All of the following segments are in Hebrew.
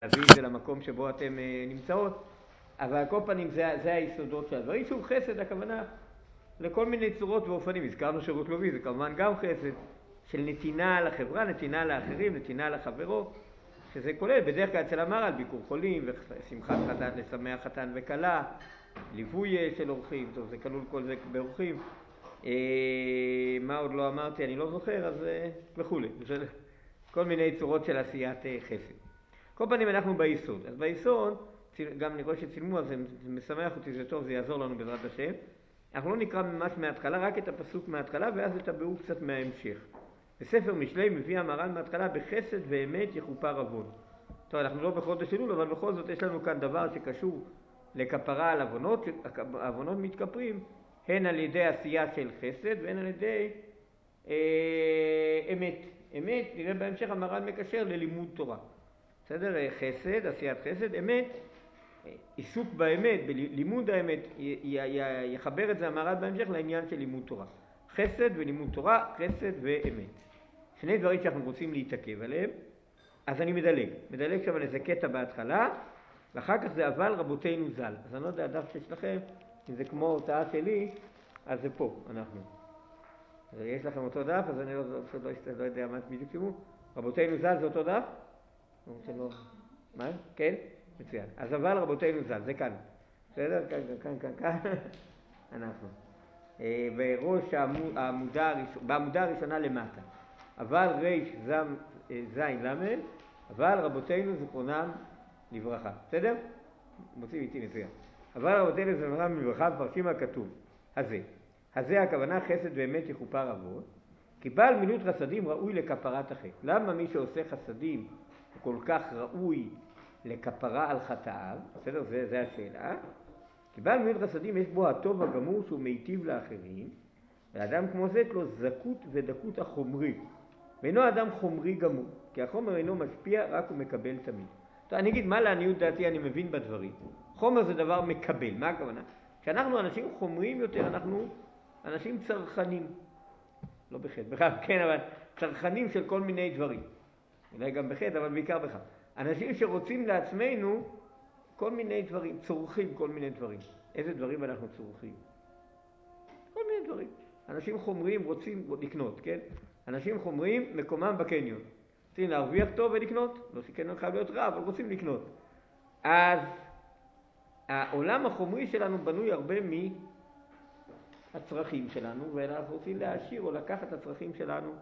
להביא את זה למקום שבו אתם נמצאות, אבל על כל פנים זה היסודות של הדברים. שוב, חסד, הכוונה לכל מיני צורות ואופנים. הזכרנו שירות לאומי, זה כמובן גם חסד של נתינה לחברה, נתינה לאחרים, נתינה לחברו, שזה כולל בדרך כלל אצל המהר"ל ביקור חולים ושמחת חתן לשמח חתן וכלה, ליווי של אורחים, טוב, זה כלול כל זה באורחים. מה עוד לא אמרתי, אני לא זוכר, אז וכולי. כל מיני צורות של עשיית חסד. כל פנים אנחנו ביסוד. אז ביסוד, גם אני רואה שצילמו, אז זה משמח אותי, זה טוב, זה יעזור לנו בעזרת השם. אנחנו לא נקרא ממש מההתחלה, רק את הפסוק מההתחלה, ואז את הביאור קצת מההמשך. בספר משלי מביא המהר"ל מההתחלה, בחסד ואמת יכופר עוון. טוב, אנחנו לא בחודש אלול, אבל בכל זאת יש לנו כאן דבר שקשור לכפרה על עוונות. העוונות מתכפרים הן על ידי עשייה של חסד והן על ידי אמת. אמת, נראה בהמשך המהר"ל מקשר ללימוד תורה. בסדר? חסד, עשיית חסד, אמת, עיסוק באמת, בלימוד האמת, יחבר את זה המהר"ל בהמשך לעניין של לימוד תורה. חסד ולימוד תורה, חסד ואמת. שני דברים שאנחנו רוצים להתעכב עליהם, אז אני מדלג שם על איזה קטע בהתחלה, ואחר כך זה אבל רבותינו ז"ל. אז אני לא יודע, הדף שלכם, אם זה כמו הוצאה שלי, אז זה פה, אנחנו. אז יש לכם אותו דף, אז אני לא יודע מה בדיוק תראו. רבותינו ז"ל זה אותו דף? מה? כן? מצוין. אז אבל רבותינו ז"ל, זה כאן. בסדר? כאן. אנחנו. בראש בעמודה הראשונה למטה. אבל ריש זין למד, אבל רבותינו זכרונם לברכה. בסדר? מוצאים איתי מצוין. אבל רבותינו זכרונם לברכה, מפרשים הכתוב. הזה הכוונה חסד באמת יכופר עוון, כי בעל מילות חסדים ראוי לכפרת החטא. למה מי שעושה חסדים הוא כל כך ראוי לכפרה על חטאיו? בסדר? זה השאלה. כי בעל מילות חסדים יש בו הטוב הגמור שהוא מיטיב לאחרים, ואדם כמו זה יש לו זכות ודקות החומרי. ואינו אדם חומרי גמור, כי החומר אינו משפיע, רק הוא מקבל תמיד. טוב, אני אגיד מה לעניות דעתי אני מבין בדברים. חומר זה דבר מקבל, מה הכוונה? כשאנחנו אנשים חומריים יותר, אנחנו אנשים צרכנים. לא בחטא, בכך כן, אבל צרכנים של כל מיני דברים. אולי גם בחטא, אבל בעיקר בכך. אנשים שרוצים לעצמנו כל מיני דברים, צורכים כל מיני דברים. איזה דברים אנחנו צורכים? כל מיני דברים. אנשים חומריים רוצים לקנות, כן? אנשים חומריים מקומם בקניון. רוצים להרוויח טוב ולקנות. לא שקניון חייב להיות רע, אבל רוצים לקנות. אז העולם החומרי שלנו בנוי הרבה מהצרכים שלנו, ואנחנו רוצים להעשיר או לקחת את הצרכים שלנו,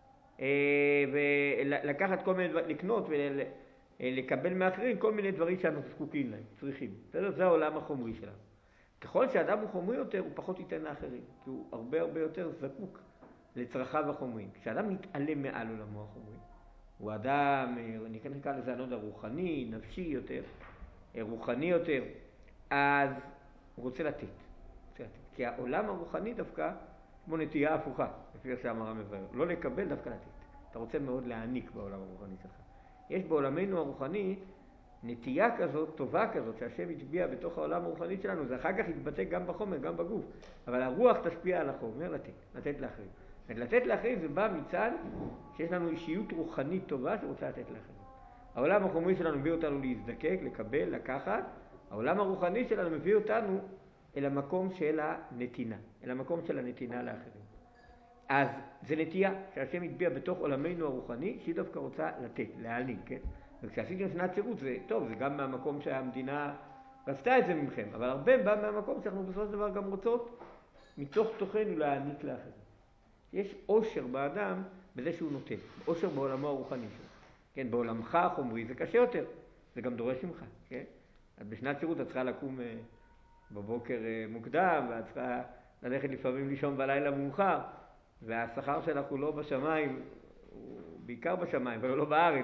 ולקחת כל מיני דברים, לקנות ולקבל מאחרים כל מיני דברים שאנחנו זקוקים להם, צריכים. זה העולם החומרי שלנו. ככל שאדם הוא חומרי יותר, הוא פחות ייתן לאחרים, כי הוא הרבה יותר זקוק לצרכיו החומריים. כשאדם מתעלם מעל עולמו החומרי, הוא אדם, אני כן נקרא לזה, אני לא יודע, רוחני, נפשי יותר, רוחני יותר, אז הוא רוצה לתת. כי העולם הרוחני דווקא כמו נטייה הפוכה, לפי איך שהמהר"ל מבאר. לא לקבל, דווקא לתת. אתה רוצה מאוד להעניק בעולם הרוחני שלך. יש בעולמנו הרוחני נטייה כזאת, טובה כזאת, שהשם יטביע בתוך העולם הרוחני שלנו, זה אחר כך יתבטא גם בחומר, גם בגוף. אבל הרוח תשפיע על החומר, לתת לאחרים. לתת לאחרים זה בא מצד שיש לנו אישיות רוחנית טובה שרוצה לתת לאחרים. העולם החומרי שלנו מביא אותנו להזדקק, לקבל, לקחת. העולם הרוחני שלנו מביא אותנו אל המקום של הנתינה, אל המקום של הנתינה לאחרים. אז זה נטייה שהשם יטביע בתוך עולמנו הרוחני, שהיא דווקא רוצה לתת, להעניק, כן? וכשעשיתם שנת שירות זה טוב, זה גם מהמקום שהמדינה רצתה את זה ממכם, אבל הרבה בא מהמקום שאנחנו בסופו של דבר גם רוצות מתוך תוכנו להעניק לאחרים. יש עושר באדם בזה שהוא נותן, עושר בעולמו הרוחני שלו. כן, בעולמך החומרי זה קשה יותר, זה גם דורש ממך, כן? אז בשנת שירות את צריכה לקום בבוקר מוקדם, ואת צריכה ללכת לפעמים לישון בלילה מאוחר, והשכר שלך הוא לא בשמיים, הוא בעיקר בשמיים, אבל לא בארץ,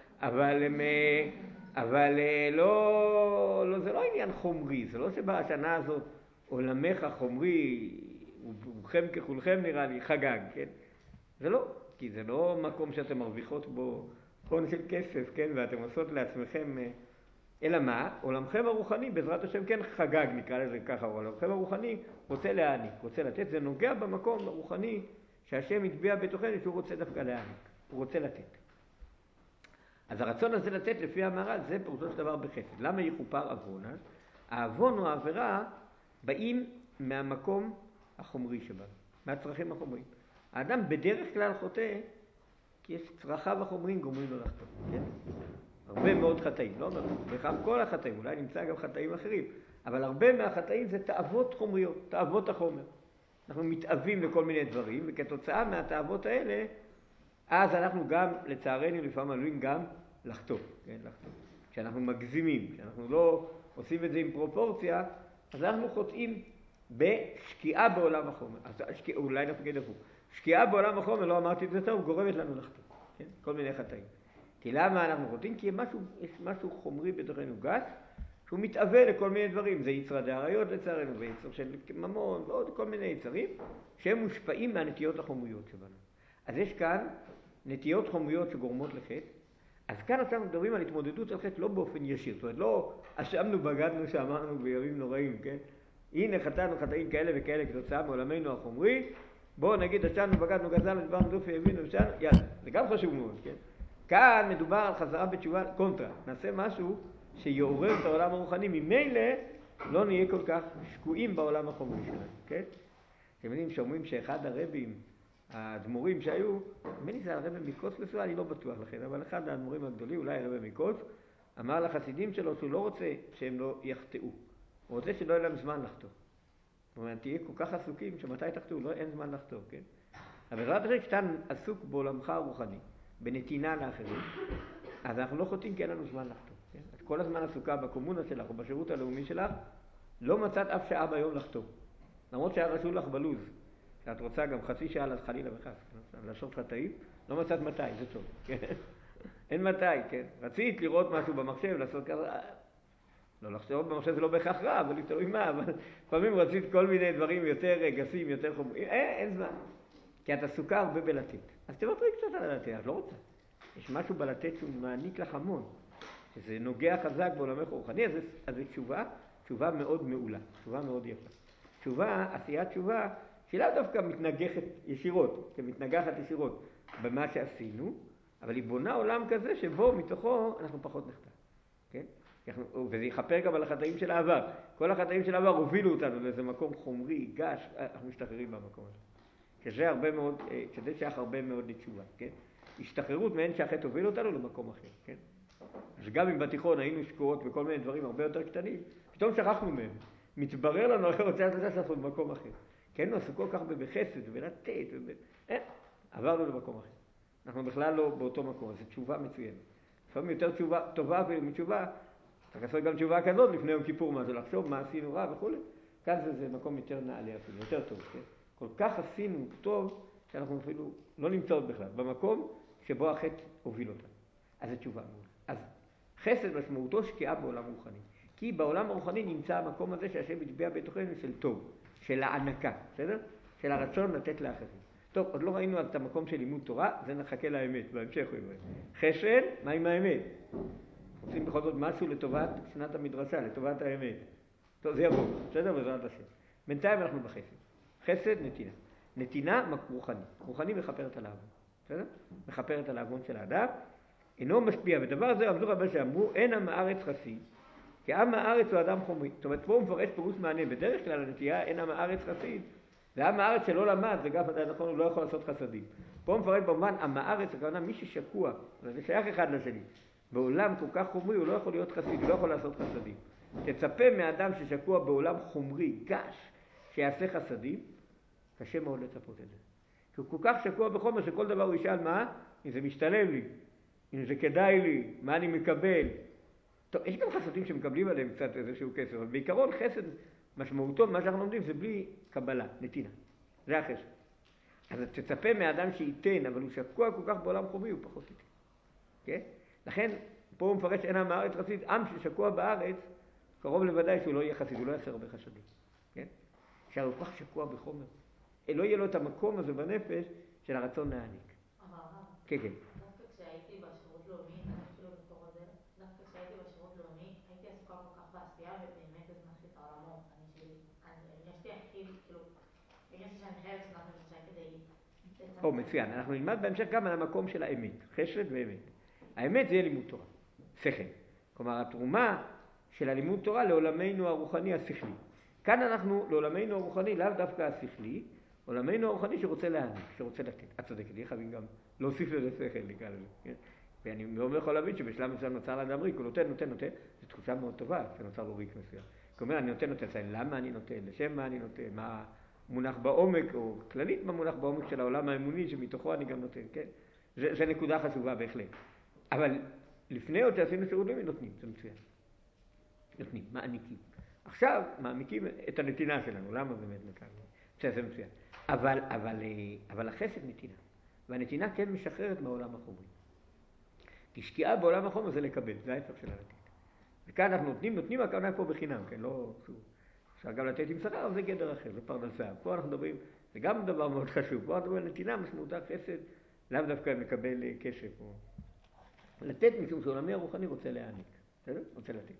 אבל לא, זה לא עניין חומרי, זה לא שבשנה הזאת עולמך חומרי, רובכם ככולכם נראה לי חגג, כן? זה לא, כי זה לא מקום שאתם מרוויחות בו הון של כסף, כן? ואתם עושות לעצמכם, אלא מה? עולמכם הרוחני, בעזרת השם כן חגג, נקרא לזה ככה, עולמכם הרוחני רוצה להעניק, רוצה לתת, זה נוגע במקום הרוחני שהשם יטביע בתוכנו שהוא רוצה דווקא להעניק, הוא רוצה לתת. אז הרצון הזה לצאת לפי המהר"ל זה פירושו של דבר בחסד. למה יכופר עוון? העוון או העבירה באים מהמקום החומרי שבנו, מהצרכים החומריים. האדם בדרך כלל חוטא כי יש צרכיו החומריים גומרים לו לחטוא, כן? הרבה מאוד חטאים, לא אומר, בכך כל החטאים, אולי נמצא גם חטאים אחרים, אבל הרבה מהחטאים זה תאוות חומריות, תאוות החומר. אנחנו מתאווים לכל מיני דברים, וכתוצאה מהתאוות האלה, אז אנחנו גם, לצערנו, לפעמים עלולים גם לחטוא, כן? לחטוא. כשאנחנו מגזימים, כשאנחנו לא עושים את זה עם פרופורציה, אז אנחנו חוטאים בשקיעה בעולם החומר. אז אולי נפגד הפוך. שקיעה בעולם החומר, לא אמרתי את זה טוב, גורמת לנו לחטוא, כן? כל מיני חטאים. כי למה אנחנו חוטאים? כי יש משהו חומרי בתוכנו גס, שהוא מתאווה לכל מיני דברים. זה יצר דאריות לצערנו, ויצר של ממון, ועוד כל מיני יצרים, שהם מושפעים מהנטיות החומריות שבנו. אז יש כאן נטיות חומריות שגורמות לחטא. אז כאן אנחנו מדברים על התמודדות על חטא לא באופן ישיר. זאת אומרת, לא אשמנו, בגדנו, שאמרנו בימים נוראים, כן? הנה חטאנו חטאים כאלה וכאלה כתוצאה מעולמנו החומרי. בואו נגיד, אשמנו, בגדנו, גזלנו, דברנו, דופי, הבינו, ושאנו, יאללה. זה גם חשוב מאוד, כן? כאן מדובר על חזרה בתשובה קונטרה. נעשה משהו שיעורר את העולם הרוחני. ממילא לא נהיה כל כך שקועים בעולם החומרי שלנו, כן? אתם יודעים שאומרים שאחד הרבים, האדמו"רים שהיו, מני זה הרב מקוץ לסוע, אני לא בטוח לכן, אבל אחד האדמו"רים הגדולים, אולי הרב מקוץ, אמר לחסידים שלו שהוא לא רוצה שהם לא יחטאו. הוא רוצה שלא יהיה להם זמן לחטוא. זאת אומרת, תהיה כל כך עסוקים שמתי תחטאו, לא, אין זמן לחטוא, כן? אבל בעזרת השם, כשאתה עסוק בעולמך הרוחני, בנתינה לאחרים, אז אנחנו לא חוטאים כי אין לנו זמן לחטוא. כן? את כל הזמן עסוקה בקומונה שלך או בשירות הלאומי שלך, לא מצאת אף שעה ביום לחטוא. למרות שהיה רשום לך בלוז, שאת רוצה גם חצי שעה חלילה וחס, לעשות חטאים, לא מצאת מתי, זה טוב, כן? אין מתי, כן? רצית לראות משהו במחשב, לעשות כזה, לא לחשוב במחשב זה לא בהכרח רע, אבל תלוי מה, אבל לפעמים רצית כל מיני דברים יותר גסים, יותר חומרים, אין זמן, כי את עסוקה הרבה בלתת. אז תוותרי קצת על הלתת, את לא רוצה. יש משהו בלתת שהוא מעניק לך המון, שזה נוגע חזק בעולמך הרוחני, אז זה תשובה מאוד מעולה, תשובה מאוד יפה. תשובה, עשיית תשובה, שהיא לא דווקא מתנגחת ישירות, כמתנגחת ישירות במה שעשינו, אבל היא בונה עולם כזה שבו מתוכו אנחנו פחות נחטא, כן? וזה יחפר גם על החטאים של העבר. כל החטאים של העבר הובילו אותנו לאיזה מקום חומרי, גש, אנחנו משתחררים במקום הזה. שזה שייך הרבה מאוד לתשובה, כן? השתחררות מהן שהחטא הוביל אותנו למקום אחר, כן? אז גם אם בתיכון היינו שקועות בכל מיני דברים הרבה יותר קטנים, פתאום שכחנו מהם. מתברר לנו אחרי רוצה לדעת שאנחנו במקום אחר. כי היינו עסוק כל כך בחסד ובלתת, עברנו למקום אחר. אנחנו בכלל לא באותו מקום, זו תשובה מצוינת. לפעמים יותר תשובה טובה מתשובה, צריך לעשות גם תשובה כזאת לפני יום כיפור, מה זה לחשוב, מה עשינו רע וכו'. כאן זה מקום יותר נעלה אפילו, יותר טוב, כן? כל כך עשינו טוב, שאנחנו אפילו לא נמצאות בכלל, במקום שבו החטא הוביל אותנו. אז זו תשובה מאוד. אז חסד משמעותו שקיעה בעולם רוחני. כי בעולם הרוחני נמצא המקום הזה שהשם הצביע בתוכנו של טוב, של הענקה, בסדר? של הרצון לתת לאחרים. טוב, עוד לא ראינו את המקום של לימוד תורה, זה נחכה לאמת, בהמשך הוא יבוא. חסד, מה עם האמת? רוצים בכל זאת משהו לטובת שנת המדרשה, לטובת האמת. טוב, זה יבוא, בסדר? בעזרת השם. בינתיים אנחנו בחסד. חסד, נתינה. נתינה רוחני. רוחני מכפרת על העוון, בסדר? מכפרת על העוון של האדם. אינו משפיע, ודבר הזה עמדו רבי שאמרו, אין עם הארץ חסיד, כי עם הארץ הוא אדם חומרי. זאת אומרת, פה הוא מפרש פירוש מענה. בדרך כלל הנטייה, אין עם הארץ חסיד. ועם הארץ שלא למד, זה גם עדיין נכון, הוא לא יכול לעשות חסדים. פה הוא מפרש במובן, עם הארץ, הכוונה מי ששקוע, זה שייך אחד לשני. בעולם כל כך חומרי הוא לא יכול להיות חסיד, הוא לא יכול לעשות חסדים. תצפה מאדם ששקוע בעולם חומרי, גש, שיעשה חסדים, קשה מאוד לצפות את זה. כי הוא כל כך שקוע בחומר שכל דבר הוא ישאל מה, אם זה משתלם לי, אם זה כדאי לי, מה אני מקבל. טוב, יש גם חסדים שמקבלים עליהם קצת איזשהו כסף, אבל בעיקרון חסד משמעותו, מה שאנחנו לומדים, זה בלי קבלה, נתינה. זה החסד. אז תצפה מאדם שייתן, אבל הוא שקוע כל כך בעולם חומרי, הוא פחות ייתן. כן? לכן, פה הוא מפרש אין עם הארץ חסיד, עם ששקוע בארץ, קרוב לוודאי שהוא לא יהיה חסיד, הוא לא יעשה הרבה חסדים. כן? שהוא כל כך שקוע בחומר. לא יהיה לו את המקום הזה בנפש של הרצון להעניק. כן, כן. דווקא כשהייתי בשירות לאומי, אפילו בתור הזה, דווקא כשהייתי בשירות לאומי, הייתי עסוקה כל כך בעשייה, ובאמת הזנחתי את העולם הרוחני שלי. אני הרגשתי שאני חייבת לפנות למדרשה כדי לצמצם. מצוין. אנחנו נלמד בהמשך גם על המקום של האמת, חסד ואמת. האמת זה יהיה לימוד תורה, שכל. כלומר, התרומה של הלימוד תורה לעולמנו הרוחני השכלי. כאן אנחנו לעולמנו הרוחני, לאו דווקא השכלי, עולמנו הרוחני שרוצה להעניק, שרוצה לתת. את צודקת, לי חייבים גם להוסיף לזה שכל, נקרא לזה, כן? ואני מאוד יכול להבין שבשלב מסוים נוצר לאדם ריק, הוא נותן, זו תחושה מאוד טובה שנוצר לו ריק מסוים. כלומר, אני נותן, למה אני נותן, לשם מה אני נותן, מה מונח בעומק, או כללית מה מונח בעומק של העולם האמוני שמתוכו אני גם נותן, כן? זה נקודה חשובה בהחלט. אבל לפני עוד שעשינו שירות לאומי, נותנים, זה מצוין. נותנים, מעניקים. עכשיו מעמיקים את הנתינה שלנו, למה באמת נתנו? זה מצוין. אבל החסד נתינה, והנתינה כן משחררת מהעולם החומרי. כי שקיעה בעולם החומר זה לקבל, זה ההפך של לתת. וכאן אנחנו נותנים הכוונה פה בחינם, כן, לא אפשר גם לתת עם שכר, אבל זה גדר אחר, זה פרנסה. פה אנחנו מדברים, זה גם דבר מאוד חשוב, פה אנחנו מדברים על נתינה, משמעותה חסד, לאו דווקא מקבל כסף, או לתת משום שעולמי הרוחני רוצה להעניק, בסדר? רוצה לתת.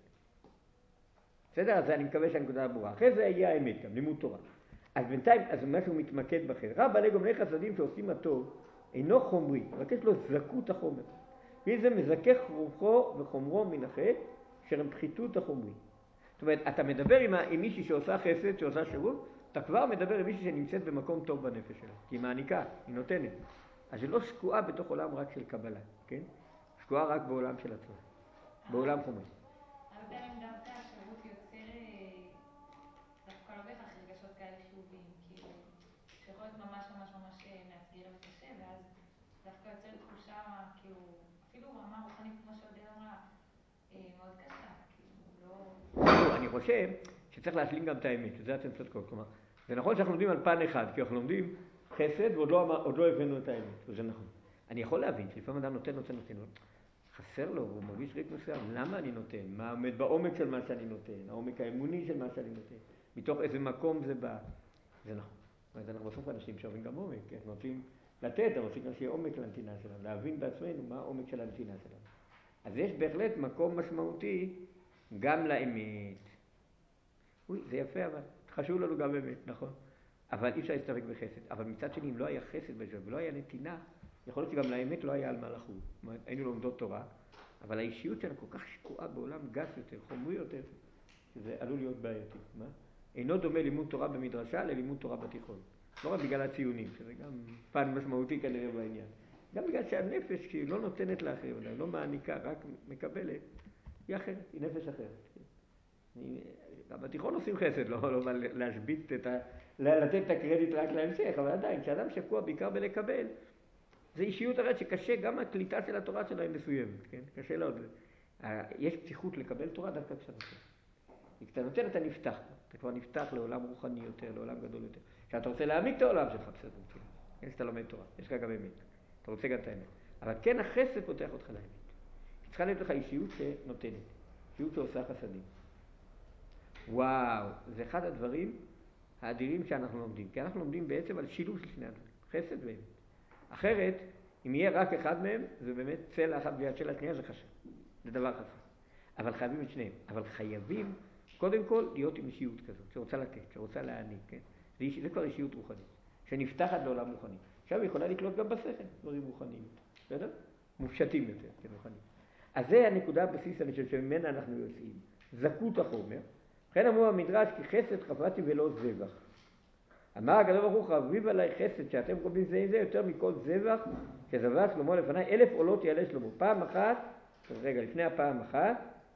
בסדר? אז אני מקווה שהנקודה ברורה. אחרי זה יהיה האמת גם, לימוד תורה. אז בינתיים, אז משהו מתמקד בחסד. רב בעלי גומלי חסדים שעושים הטוב, אינו חומרי, רק יש לו זכות החומר. וזה מזכך רוחו וחומרו מן החטא, אשר הם פחיתות החומרי. זאת אומרת, אתה מדבר עם מישהי שעושה חסד, שעושה שירות, אתה כבר מדבר עם מישהי שנמצאת במקום טוב בנפש שלה. כי היא מעניקה, היא נותנת. אז היא לא שקועה בתוך עולם רק של קבלה, כן? שקועה רק בעולם של עצמה, בעולם חומרי. הרבה פעמים דווקא השירות יוצר, דווקא לא בהכרח רגשות כאלה שובים, כאילו, שיכול להיות ממש מאתגר וקשה, ואז דווקא יוצר תחושה, כאילו, אפילו רמה רוחנית, כמו שעודד אמרה, מאוד קשה, כאילו, לא... אני חושב שצריך להשלים גם את האמת, וזה אתם צודקות, כלומר, זה נכון שאנחנו לומדים על פן אחד, כי אנחנו לומדים חסד ועוד לא הבאנו את האמת, וזה נכון. אני יכול להבין שלפעמים אדם נותן, חסר לו, הוא מרגיש ריק מסוים, למה אני נותן? מה עומד בעומק של מה שאני נותן? העומק האמוני של מה שאני נותן? מתוך איזה מקום זה בא? זה נכון. אז אנחנו בסוף אנשים שאוהבים גם עומק, כן? רוצים לתת, אבל רוצים גם שיהיה עומק לנתינה שלנו, להבין בעצמנו מה העומק של הנתינה שלנו. אז יש בהחלט מקום משמעותי גם לאמת. זה יפה, אבל חשוב לנו גם אמת, נכון? אבל אי אפשר להסתפק בחסד. אבל מצד שני, אם לא היה חסד בזה ולא היה נתינה, יכול להיות שגם לאמת לא היה על מה לחול. זאת אומרת, היינו לומדות תורה, אבל האישיות שלנו כל כך שקועה בעולם גס יותר, חומרי יותר, שזה עלול להיות בעייתי. מה? אינו דומה לימוד תורה במדרשה ללימוד תורה בתיכון. לא רק בגלל הציונים, שזה גם פן משמעותי כנראה בעניין. גם בגלל שהנפש, כשהיא לא נותנת לאחרים, לא מעניקה, רק מקבלת, היא אחרת, היא נפש אחרת. בתיכון עושים חסד, לא להשבית לתת את הקרדיט רק להמשך, אבל עדיין, כשאדם שקוע בעיקר בלקבל, זה אישיות הרי שקשה, גם הקליטה של התורה שלה היא מסוימת, כן? קשה לעוד. יש פתיחות לקבל תורה דווקא כשאתה נותן. כשאתה נותן אתה נפתח, אתה כבר נפתח לעולם רוחני יותר, לעולם גדול יותר. כשאתה רוצה להעמיק את העולם שלך, בסדר, כן, כשאתה לומד תורה, יש לך גם אמת, אתה רוצה גם את האמת. אבל כן החסד פותח אותך לאמת. צריכה להיות לך אישיות שנותנת, אישיות שעושה חסדים. וואו, זה אחד הדברים האדירים שאנחנו לומדים, כי אנחנו לומדים בעצם על שילוב של שני הדברים, חסד ואמת. אחרת, אם יהיה רק אחד מהם, זה באמת צלע אחת ביד של השנייה, זה חשוב. זה דבר חשוב. אבל חייבים את שניהם. אבל חייבים, קודם כל, להיות עם אישיות כזאת, שרוצה לתת, שרוצה להעניק, כן? זה כבר אישיות רוחנית, שנפתחת לעולם רוחני. עכשיו היא יכולה לקלוט גם בשכל, דברים רוחניים, בסדר? מופשטים יותר, כן, רוחניים. אז זה הנקודה הבסיס, אני חושב, שממנה אנחנו יוצאים. זכות החומר. לכן אמרו המדרש, כי חסד חפצתי ולא זבח. אמר הקדוש ברוך הוא, חביב עליי חסד שאתם קובלים זה עם זה יותר מכל זבח שזבח שלמה לפניי, 1000 עולות יעלה שלמה. פעם אחת, רגע, לפני הפעם אחת,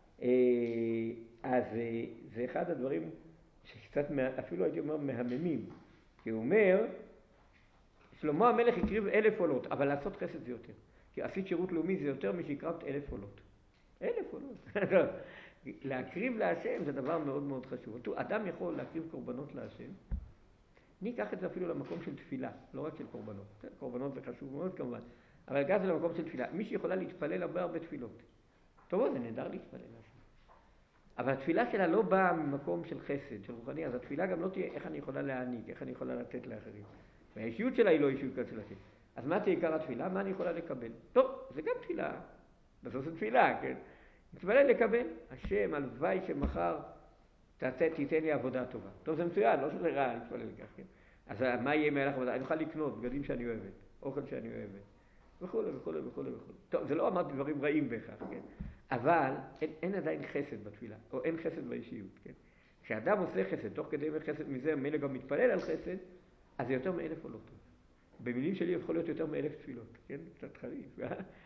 אז זה אחד הדברים שקצת אפילו הייתי אומר מהממים. כי הוא אומר, שלמה המלך הקריב 1000 עולות, אבל לעשות חסד זה יותר. כי עשית שירות לאומי זה יותר משהקרבת 1000 עולות. 1000 עולות. להקריב להשם זה דבר מאוד מאוד חשוב. אדם יכול להקריב קורבנות להשם, אני אקח את זה אפילו למקום של תפילה, לא רק של קורבנות. קורבנות זה חשוב מאוד כמובן, אבל אקח את זה למקום של תפילה. מישהי יכולה להתפלל הרבה תפילות. טוב, זה נהדר להתפלל להשם. אבל התפילה שלה לא באה ממקום של חסד, של רוחני, אז התפילה גם לא תהיה איך אני יכולה להעניק, איך אני יכולה לתת לאחרים. והאישיות שלה היא לא אישיות כזאת של השם. אז מה תהיה עיקר התפילה? מה אני יכולה לקבל? טוב, זה גם תפילה. בסוף זה תפילה, כן? מתפלל לקבל. השם, הלוואי שמחר תיתן לי עבודה טובה. טוב, זה מצוין, לא שזה רע להתפלל לכך, כן? אז מה יהיה מהלך עבודה? אני אוכל לקנות בגדים שאני אוהבת, אוכל שאני אוהבת. וכו' וכו' וכו' וכו'. טוב, זה לא אמרתי דברים רעים בהכרח, כן? אבל אין עדיין חסד בתפילה, או אין חסד באישיות, כן? כשאדם עושה חסד, תוך כדי חסד מזה, מילא גם מתפלל על חסד, אז זה יותר מ1,000 עולות. במילים שלי יכול להיות יותר מ1,000 תפילות, כן? קצת חריף.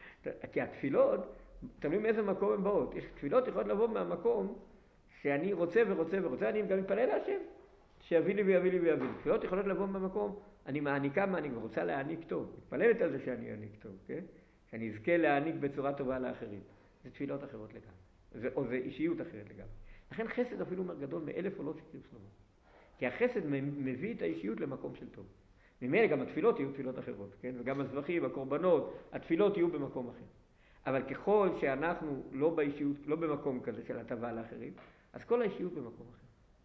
כי התפילות, תלוי מאיזה מקום הן באות. יש תפילות יכולות לבוא מהמקום שאני רוצה ורוצה ורוצה, אני גם מתפלל להשם, שיביא לי ויביא לי ויביא לי. תפילות יכולות לבוא מהמקום, אני מעניקה מעניק ורוצה להעניק טוב. מתפללת על זה שאני אעניק טוב, כן? שאני אזכה להעניק בצורה טובה לאחרים. זה תפילות אחרות לגמרי, או זה אישיות אחרת לגמרי. לכן חסד אפילו גדול מ1,000 עולות שקריב שלמה. כי החסד מביא את האישיות למקום של טוב. ממילא גם התפילות יהיו תפילות אחרות, כן? וגם הזבחים, הקורבנות, התפילות יהיו במקום אחר. אבל ככל שאנחנו לא באישיות, לא במקום כזה של הטבה לאחרים, אז כל האישיות במקום אחר.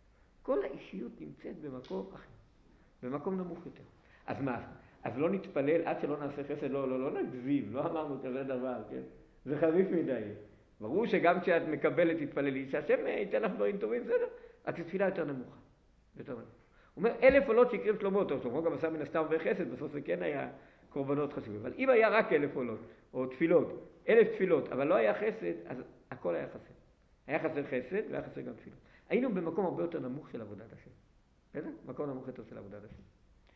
כל האישיות נמצאת במקום אחר, במקום נמוך יותר. אז מה? אז לא נתפלל עד שלא נעשה חסד, לא נגזים, לא אמרנו כזה דבר, כן? זה חריף מדי. ברור שגם כשאת מקבלת תתפללי, שהשם ייתן לך דברים טובים, בסדר? אז תפילה יותר נמוכה. יותר נמוכה. הוא אומר 1,000 עולות שהקריב שלמה, טוב, שלמה גם עשה מן הסתם וחסד, בסוף זה כן היה קורבנות חשובים. אבל אם היה רק 1,000 עולות, או תפילות, 1,000 תפילות, אבל לא היה חסד, אז הכל היה חסר. היה חסר חסד והיה חסר גם תפילות. היינו במקום הרבה יותר נמוך של עבודת השם. בסדר? מקום נמוך יותר של עבודת השם.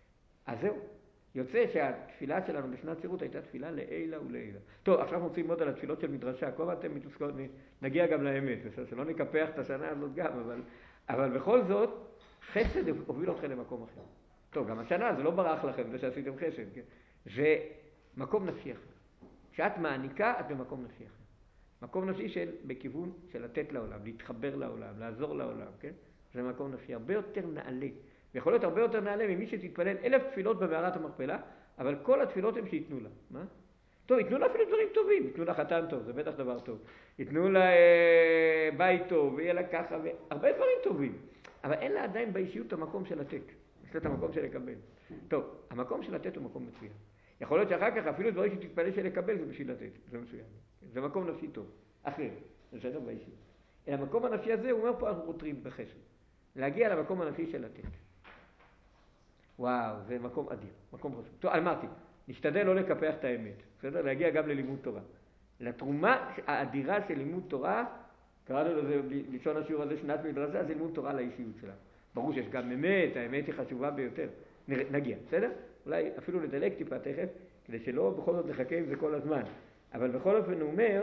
אז זהו. יוצא שהתפילה שלנו בשנת שירות הייתה תפילה לעילה ולעילה. טוב, עכשיו אנחנו רוצים ללמוד על התפילות של מדרשה. כל אתם מתוסכות, נגיע גם לאמת. שלא נקפח את השנה הזאת גם, אבל בכל זאת, חסד הוביל אתכם למקום אחר. טוב, גם השנה זה לא ברח לכם, זה שעשיתם חסד, כן? זה מקום נפשי אחר. כשאת מעניקה, את במקום נפשי אחר. מקום נפשי בכיוון של לתת לעולם, להתחבר לעולם, לעזור לעולם, כן? זה מקום נפשי הרבה יותר נעלה. ויכול להיות הרבה יותר נעלה ממי שתתפלל 1,000 תפילות במערת המכפלה, אבל כל התפילות הם שיתנו לה. מה? טוב, יתנו לה אפילו דברים טובים, יתנו לה חתן טוב, זה בטח דבר טוב. יתנו לה בית טוב, ויהיה לה ככה, הרבה דברים טובים. אבל אין לה עדיין באישיות המקום של לתת. יש לה את המקום של לקבל. טוב, המקום של לתת הוא מקום מצוין. יכול להיות שאחר כך אפילו דברים שתתפלל של לקבל זה בשביל לתת. זה מצוין. זה מקום נפשי טוב. אחר, זה בסדר באישיות. אל המקום הנפשי הזה, הוא אומר פה, אנחנו רוצים בחסד. להגיע למקום הנפשי של לתת. וואו, זה מקום אדיר, מקום חשוב. טוב, אמרתי, נשתדל לא לקפח את האמת. בסדר? להגיע גם ללימוד תורה. לתרומה האדירה של לימוד תורה, קראנו לזה, בלשון השיעור הזה, שנת מדרשה, זה לימוד תורה לאישיות שלה. ברור שיש גם אמת, האמת היא חשובה ביותר. נגיע, בסדר? אולי אפילו נדלק טיפה תכף, כדי שלא בכל זאת נחכה עם זה כל הזמן. אבל בכל אופן הוא אומר,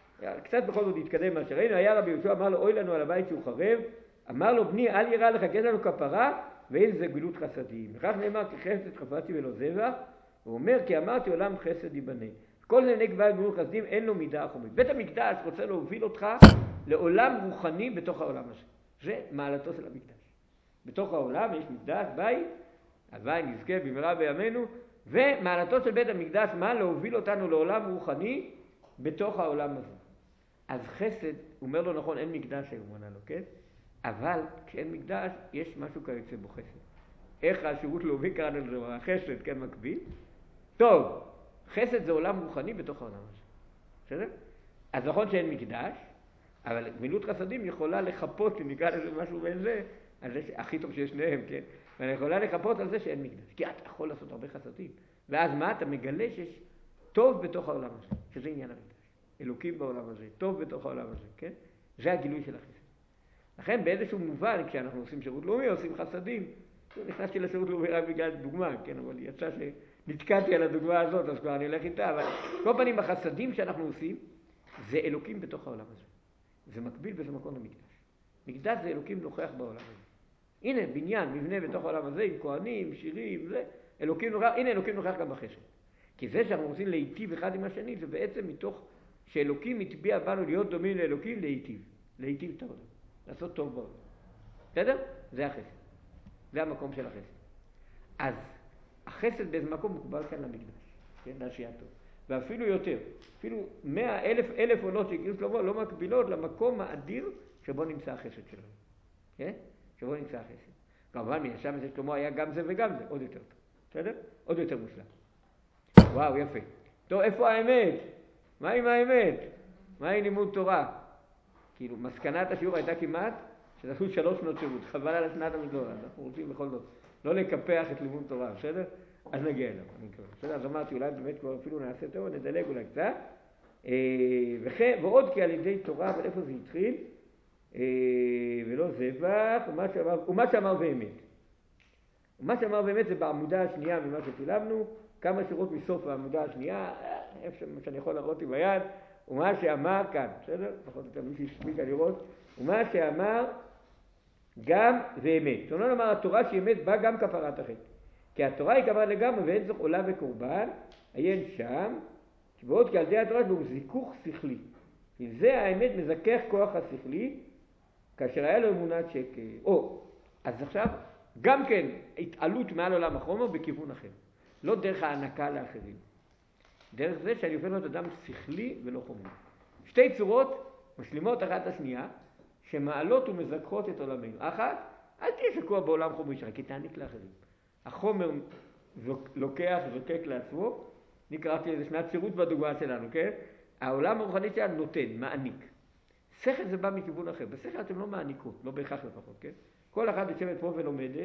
קצת בכל זאת יתקדם מה שראינו, היה רבי יהושע, אמר לו, אוי לנו על הבית שהוא חרב, אמר לו, בני, אל ירא לך, כי יש לנו כפרה, ואין זה גמילות חסדים. וכך נאמר, כי חסד חפצתי ולא זבח, הוא אומר, כי אמרתי, עולם חסד ייבנה. כל זה נגבה גמילות חסדים, אין לו מידה חומית. בית המקדש רוצה להוביל אותך לעולם רוחני בתוך העולם הזה. זה מעלתו של המקדש. בתוך העולם יש מקדש, בית, הלוואי נזכה במהרה בימינו, ומעלתו של בית המקדש, מה? להוביל אותנו לעולם רוחני בתוך העולם הזה. אז חסד, הוא אומר לו נכון, אין מקדש היום, הוא ענה לו, כן? אבל כשאין מקדש, יש משהו כיוצא בו חסד. איך השירות לאומי קראנו לזה, החסד, כן, מקביל? טוב, חסד זה עולם רוחני בתוך העולם הזה. בסדר? אז נכון שאין מקדש, אבל גמילות חסדים יכולה לחפות, אם נקרא לזה משהו בין זה, על זה הכי טוב שיש שניהם, כן? אבל יכולה לחפות על זה שאין מקדש. כי אתה יכול לעשות הרבה חסדים. ואז מה? אתה מגלה שיש טוב בתוך העולם הזה, שזה עניין המקדש. אלוקים בעולם הזה, טוב בתוך העולם הזה, כן? זה הגילוי של החסד. לכן באיזשהו מובן, כשאנחנו עושים שירות לאומי, עושים חסדים. נכנסתי לשירות לאומי רק בגלל דוגמה, כן? אבל יצא שנתקעתי על הדוגמה הזאת, אז כבר אני אלך איתה. אבל כל פנים, החסדים שאנחנו עושים, זה אלוקים בתוך העולם הזה. זה מקביל וזה מקום למקדש. מקדש זה אלוקים נוכח בעולם הזה. הנה, בניין, מבנה בתוך העולם הזה, עם כהנים, שירים, זה, אלוקים נוכח, הנה אלוקים נוכח גם בחסד. כי זה שאנחנו רוצים להיטיב אחד עם השני, זה בעצם מתוך שאלוקים מטביע בנו להיות דומים לאלוקים, להיטיב את העולם. לעשות טוב בעולם. בסדר? זה החסד. זה המקום של החסד. אז החסד באיזה מקום מוקבל כאן למקדש, כן? לעשייה טוב. ואפילו יותר, אפילו 100,000 עולות שהגיעו שלמה לא מקבילות למקום האדיר שבו נמצא החסד שלנו. כן? שבו נמצא החסד. כמובן, מן השם הזה שלמה היה גם זה וגם זה, עוד יותר טוב. בסדר? עוד יותר מושלם. וואו, יפה. טוב, איפה האמת? מה עם האמת? מה עם לימוד תורה? כאילו, מסקנת השיעור הייתה כמעט שעשו 3 שנות שירות, חבל על השנת המדור, אנחנו רוצים בכל זאת לא לקפח את לימוד תורה, בסדר? אז נגיע אליו. בסדר, אז אמרתי, אולי באמת כבר אפילו נעשה טוב, נדלג אולי קצת. ועוד כי על ידי תורה, אבל איפה זה התחיל? ולא זבח, ומה שאמר באמת. ומה שאמר באמת זה בעמודה השנייה ממה שצילמנו, כמה שורות מסוף העמודה השנייה, איפה שאני יכול להראות עם היד, ומה שאמר כאן, בסדר? פחות יותר מי שהספיק לראות, ומה שאמר גם זה אמת. זאת אומרת, אמר התורה שהיא אמת באה גם כפרת החטא. כי התורה היא כמובן לגמרי ואין זו עולה וקורבן, עיין שם, ועוד כי על ידי התורה הוא זיכוך שכלי. כי זה האמת מזכך כוח השכלי, כאשר היה לו אמונת שקר. אז עכשיו, גם כן התעלות מעל עולם החומר בכיוון אחר. לא דרך הענקה לאחרים. דרך זה שאני הופך להיות אדם שכלי ולא חומרי. שתי צורות משלימות אחת לשנייה, שמעלות ומזכחות את עולמנו. אחת, אל תהיה שקוע בעולם חומרי שלך, כי תעניק לאחרים. החומר לוקח וזוקק לעצמו, אני קראתי איזה שנת שירות בדוגמה שלנו, כן? העולם הרוחני שלנו נותן, מעניק. שכל זה בא מכיוון אחר. בשכל אתם לא מעניקות, לא בהכרח לפחות, כן? כל אחד יושבת פה ולומדת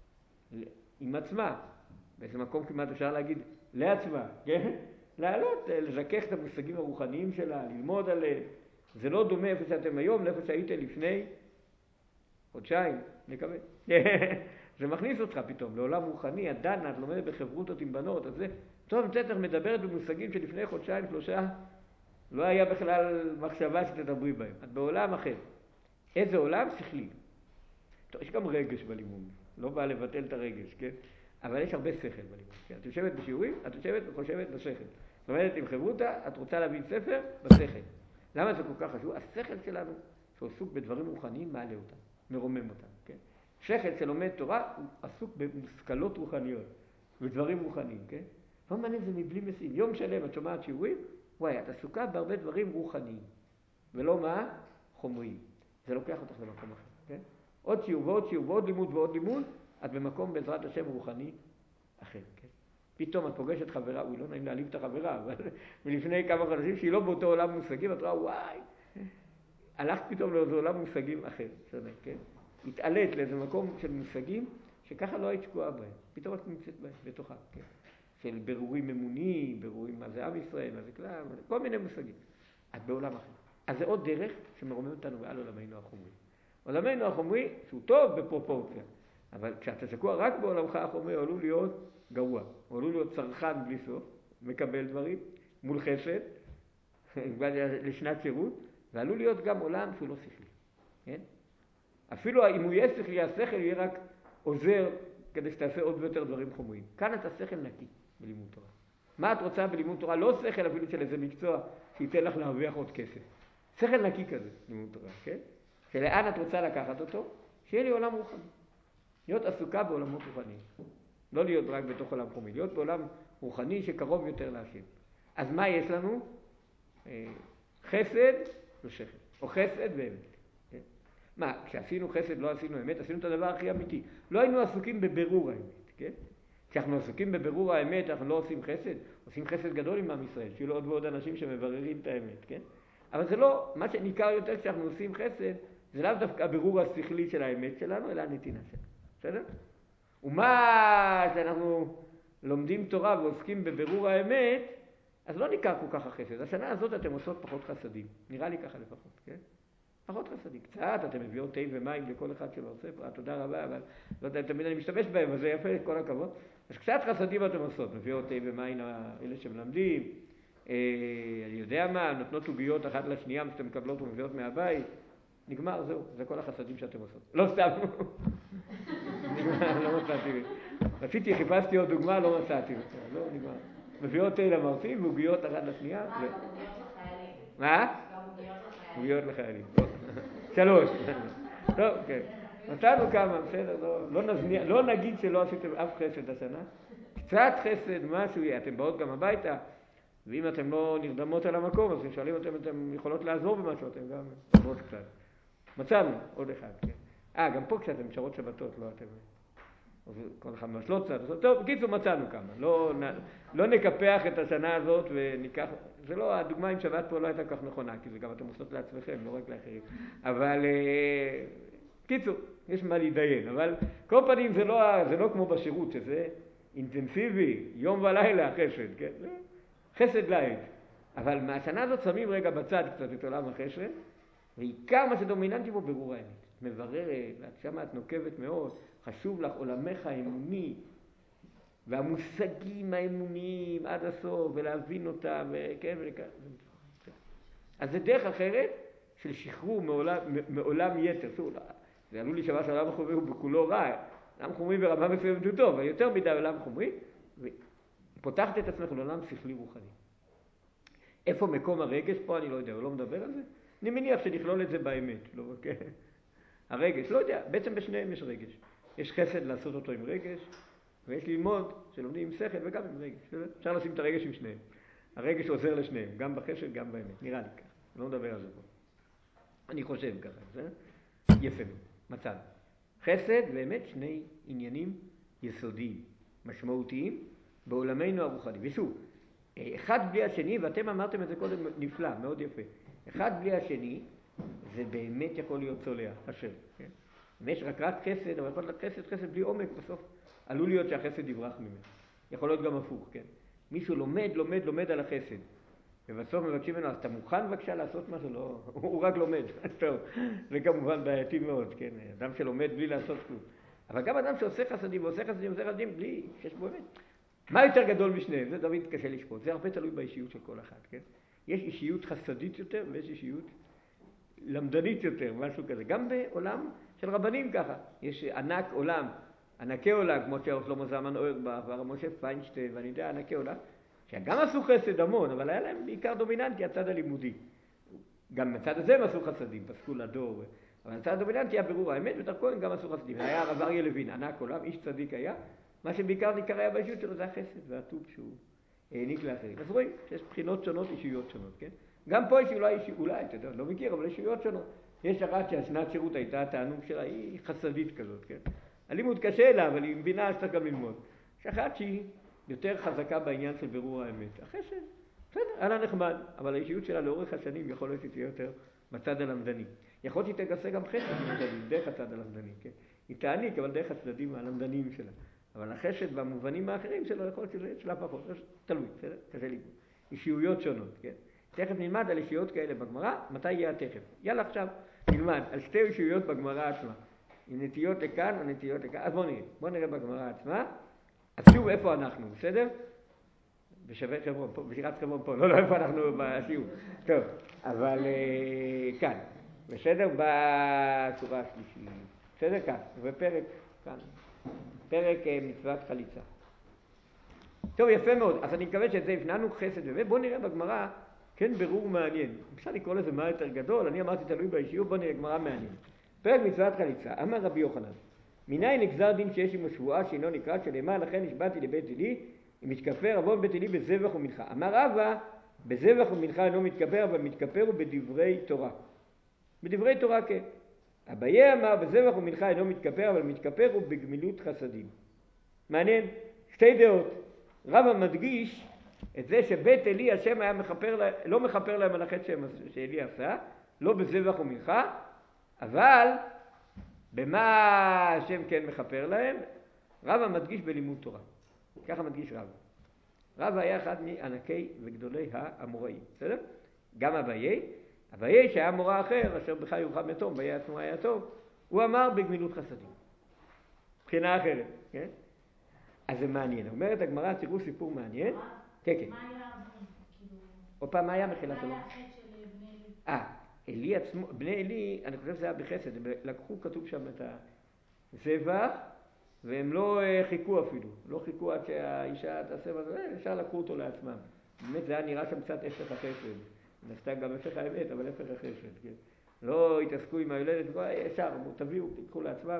עם עצמה. באיזה מקום כמעט אפשר להגיד לעצמה, כן? לעלות, לזכך את המושגים הרוחניים שלה, ללמוד עליהם. זה לא דומה איפה שאתם היום, לאיפה שהייתם לפני חודשיים, נקווה. זה מכניס אותך פתאום לעולם רוחני, הדנה, את לומדת בחברותות עם בנות, אז זה, טוב, מצטח מדברת במושגים שלפני חודשיים, 3, לא היה בכלל מחשבה שתדברי בהם. את בעולם אחר. איזה עולם? שכלי. טוב, יש גם רגש בלימוד, לא בא לבטל את הרגש, כן? אבל יש הרבה שכל בלימוד. כן? את יושבת בשיעורים, את יושבת וחושבת בשכל. זאת אומרת, עם חברותה, את רוצה להבין ספר בשכל. למה זה כל כך חשוב? השכל שלנו, שעסוק בדברים רוחניים, מעלה אותם, מרומם אותם, כן? שכל שלומד תורה, הוא עסוק במושכלות רוחניות, בדברים רוחניים, כן? לא מעניין זה מבלי משים. יום שלם את שומעת שיעורים, וואי, את עסוקה בהרבה דברים רוחניים, ולא מה? חומריים. זה לוקח אותך למקום אחר, כן? עוד שיעור ועוד שיעור ועוד לימוד ועוד לימוד, את במקום בעזרת השם רוחני אחר, כן? פתאום את פוגשת חברה, הוא לא נעים להעליב את החברה, אבל מלפני כמה חודשים שהיא לא באותו עולם מושגים, את רואה, וואי, הלכת פתאום לאיזה עולם מושגים אחר, שונה, כן? התעלית לאיזה מקום של מושגים שככה לא היית שקועה בהם, פתאום את נמצאת בהם, בתוכה, כן? של ברורים אמוניים, ברורים מה זה עם ישראל, מה זה כלל, כל מיני מושגים. את בעולם אחר. אז זה עוד דרך שמרומם אותנו מעל עולמנו החומרי. עולמנו החומרי, שהוא טוב בפרופורציה, אבל כשאתה שקוע רק בעולמך החומרי, הוא עלול להיות גרוע. הוא עלול להיות צרכן בלי סוף, מקבל דברים, מול חסד, לשנת שירות, ועלול להיות גם עולם שהוא לא שכלי. כן? אפילו אם הוא יהיה שכלי, השכל יהיה רק עוזר כדי שתעשה עוד ויותר דברים חומריים. כאן אתה שכל נקי בלימוד תורה. מה את רוצה בלימוד תורה? לא שכל אפילו של איזה מקצוע שייתן לך להרוויח עוד כסף. שכל נקי כזה, לימוד תורה, כן? שלאן את רוצה לקחת אותו? שיהיה לי עולם רוחני. להיות עסוקה בעולמות רוחניים. לא להיות רק בתוך עולם חומרי. להיות בעולם רוחני שקרוב יותר להשם. אז מה יש לנו? חסד ושכל. או חסד ואמת. כן? מה, כשעשינו חסד לא עשינו אמת, עשינו את הדבר הכי אמיתי. לא היינו עסוקים בבירור האמת, כן? כשאנחנו עסוקים בבירור האמת, אנחנו לא עושים חסד. עושים חסד גדול עם עם ישראל, שיהיו לו עוד ועוד אנשים שמבררים את האמת, כן? אבל זה לא, מה שניכר יותר כשאנחנו עושים חסד, זה לאו דווקא הבירור השכלי של האמת שלנו, אלא הנתינה שלנו. בסדר? ומה שאנחנו לומדים תורה ועוסקים בבירור האמת, אז לא ניכר כל כך החסד. השנה הזאת אתם עושות פחות חסדים. נראה לי ככה לפחות, כן? פחות חסדים. קצת, אתם מביאות תה ומים לכל אחד שלא עושה, תודה רבה, אבל לא יודע, תמיד אני משתמש בהם, אז זה יפה, כל הכבוד. אז קצת חסדים אתם עושות, מביאות תה ומים לאלה שמלמדים, אני יודע מה, נותנות עוגיות אחת לשנייה, שאתם מקבלות ומביאות מהבית, נגמר, זהו, זה כל החסדים שאתם עושות. לא סתם. נגמר, לא מצאתי. רציתי, חיפשתי עוד דוגמה, לא מצאתי. לא, נגמר. מביאות תה למרצים ועוגיות אחת לשנייה. גם עוגיות לחיילים. מה? גם עוגיות לחיילים. עוגיות לחיילים. 3. טוב, כן. מצאנו כמה, בסדר, לא נגיד שלא עשיתם אף חסד השנה. קצת חסד, משהו יהיה. אתם באות גם הביתה, ואם אתם לא נרדמות על המקום, אז שואלים אתם יכולות לעזור במשהו, אתם גם עוברות קצת. מצאנו, עוד אחד, כן. גם פה כשאתם שרות שבתות, לא אתם... כל אחד משלות קצת. טוב, בקיצור מצאנו כמה. לא נקפח את השנה הזאת וניקח... זה לא, הדוגמה עם שבת פה לא הייתה כך נכונה, כי זה גם אתם עושות לעצמכם, לא רק לאחרים. אבל... קיצור, יש מה להידיין. אבל כל פנים זה לא כמו בשירות, שזה אינטנסיבי, יום ולילה חסד, כן? חסד לעת. אבל מהשנה הזאת שמים רגע בצד קצת את עולם החסד, ועיקר מה שדומיננטי בו בירור האמת. מבררת, שמה את נוקבת מאוד, חשוב לך עולמך האמוני, והמושגים האמוניים עד הסוף, ולהבין אותם, וכן וכן. אז זה דרך אחרת של שחרור מעולם יתר. זה עלול להישמע שהעולם החומרי הוא בכולו רע, עולם חומרי ברמה מסוימת הוא טוב, אבל יותר מדי עולם חומרי, ופותחת את עצמך לעולם שכלי רוחני. איפה מקום הרגש פה? אני לא יודע, הוא לא מדבר על זה? אני מניח שנכלול את זה באמת, לא רק הרגש, לא יודע, בעצם בשניהם יש רגש. יש חסד לעשות אותו עם רגש, ויש ללמוד שלומדים עם שכל וגם עם רגש. אפשר לשים את הרגש עם שניהם. הרגש עוזר לשניהם, גם בחסד, גם באמת. נראה לי ככה. לא מדבר על זה פה. אני חושב ככה. זה יפה מאוד. מצד. חסד, באמת, שני עניינים יסודיים, משמעותיים, בעולמנו הרוחני. ושוב, אחד בלי השני, ואתם אמרתם את זה קודם נפלא, מאוד יפה. אחד בלי השני, זה באמת יכול להיות צולע, השם. כן? אם יש רק חסד, אבל יכול להיות חסד בלי עומק, בסוף עלול להיות שהחסד יברח ממנו. יכול להיות גם הפוך, כן? מישהו לומד על החסד. ובסוף מבקשים ממנו, אז אתה מוכן בבקשה לעשות משהו? לא, הוא רק לומד. טוב, זה כמובן בעייתי מאוד, כן? אדם שלומד בלי לעשות כלום. אבל גם אדם שעושה חסדים ועושה חסדים בלי, שיש בו באמת. מה יותר גדול משניהם? זה תמיד קשה לשפוט. זה הרבה תלוי באישיות של כל אחד, כן? יש אישיות חסדית יותר ויש אישיות למדנית יותר, משהו כזה. גם בעולם של רבנים ככה. יש ענקי עולם, כמו שלמה זלמן אוירבך והרב משה פיינשטיין, ואני יודע, ענקי עולם, שגם עשו חסד המון, אבל היה להם בעיקר דומיננטי הצד הלימודי. גם מצד הזה הם עשו חסדים, פסקו לדור. אבל הצד הדומיננטי היה בירור האמת, ודרכו הם גם עשו חסדים. היה הרב אריה לוין, ענק עולם, איש צדיק היה. מה שבעיקר ניכר היה באישיות שלו זה החסד והטוב שהוא העניק לאחרים. אז רואים שיש בחינות שונות, אישיות שונות, כן? גם פה יש אולי, אתה יודע, לא מכיר, אבל אישיות שונות. יש אחת שהשנת שירות הייתה, התענוג שלה, היא חסדית כזאת, כן? הלימוד קשה לה, אבל היא מבינה שצריך גם ללמוד. יש אחת שהיא יותר חזקה בעניין של בירור האמת. החסד, בסדר, היה לה נחמד, אבל האישיות שלה לאורך השנים יכול להיות שתהיה יותר בצד הלמדני. יכול להיות שהיא תגסה גם חסד, דרך הצד הלמדני, כן? היא תעניק, אבל דרך הצדדים הלמדניים שלה. אבל החסד במובנים האחרים שלו יכול להיות שזה שלה פחות, תלוי, בסדר? קשה לי. אישיויות שונות, כן? תכף נלמד על אישיות כאלה בגמרא, מתי יהיה התכף? יאללה עכשיו נלמד על שתי אישיות בגמרא עצמה. עם נטיות לכאן או נטיות לכאן. אז בואו נראה בגמרא עצמה. אז שוב איפה אנחנו, בסדר? בשווה חברון פה, בשירת חברון פה, לא איפה אנחנו בשיעור. טוב, אבל כאן, בסדר? בשורה השלישית. בסדר? כאן, בפרק כאן. פרק מצוות חליצה. טוב, יפה מאוד. אז אני מקווה שאת זה הפננו חסד ובואו נראה בגמרא, כן, בירור מעניין. אפשר לקרוא לזה מה יותר גדול, אני אמרתי תלוי באישיות, בואו נראה גמרא מעניין. פרק מצוות חליצה, אמר רבי יוחנן, מניין נגזר דין שיש עמו שבועה שאינו נקרא, שנאמר לכן נשבעתי לבית אלי, אם מתכפר עוון בית אלי בזבח ומנחה. אמר רבא, בזבח ומנחה אינו מתכפר, אבל מתכפר הוא בדברי תורה. בדברי תורה כן. אביי אמר, בזבח ומנחה אינו מתכפר, אבל מתכפר הוא בגמילות חסדים. מעניין, שתי דעות. רבא מדגיש את זה שבית אלי השם היה לא מכפר להם על החטא שאלי עשה, לא בזבח ומנחה, אבל במה השם כן מכפר להם? רבא מדגיש בלימוד תורה. ככה מדגיש רבא. רבא היה אחד מענקי וגדולי האמוראים, בסדר? גם אביי שהיה מורה אחר, אשר בכלל יורחם יתום, ואהיה עצמו היה טוב, הוא אמר בגמילות חסדים. מבחינה אחרת, כן? אז זה מעניין. אומרת הגמרא, תראו סיפור מעניין. כן, כן. מה היה עוד פעם, מה היה מחילת עולם? מה היה החטא של בני אלי? אלי עצמו, בני אלי, אני חושב שזה היה בחסד, לקחו, כתוב שם את הזבח, והם לא חיכו אפילו, לא חיכו עד שהאישה תעשה בזה, אפשר לקחו אותו לעצמם. באמת זה היה נראה שם קצת הפך החסד, נסתה גם הפך האמת, אבל הפך החסד, כן? לא התעסקו עם הילדת, ישר, תביאו, תיקחו לעצמם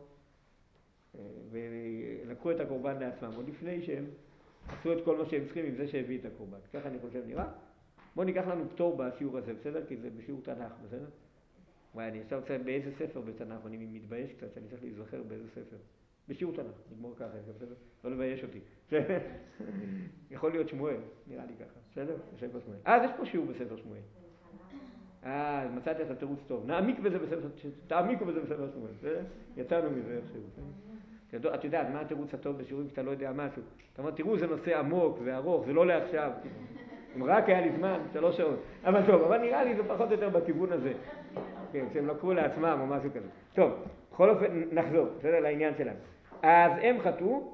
ולקחו את הקורבן לעצמם, עוד לפני שהם עשו את כל מה שהם צריכים עם זה שהביא את הקורבן. ככה אני חושב נראה. בואו ניקח לנו פטור בשיעור הזה, בסדר? כי זה בשיעור תנ"ך, בסדר? וואי, אני עכשיו רוצה באיזה ספר בתנ"ך, אני מתבייש קצת שאני צריך להיזכר באיזה ספר. בשיעור תנ"ך, נגמור ככה, בסדר? לא לבייש אותי. יכול להיות שמואל, נראה לי ככה, בסדר? בספר שמואל. אז יש פה שיעור בספר שמואל. אז מצאתי את התירוץ טוב. תעמיקו בזה בספר שמואל, בסדר? יצאנו מזה איכשהו. את יודעת, מה התירוץ הטוב בשיעורים שאתה לא יודע משהו? אתה אומר, תראו, זה נושא עמוק וארוך, זה לא לעכשיו. אם רק היה לי זמן, 3 שעות. אבל טוב, אבל נראה לי זה פחות או יותר בכיוון הזה. כן, שהם לקחו לעצמם או משהו כזה. טוב, בכל אופן, נחזור, בסדר, לעניין שלנו. אז הם חטאו,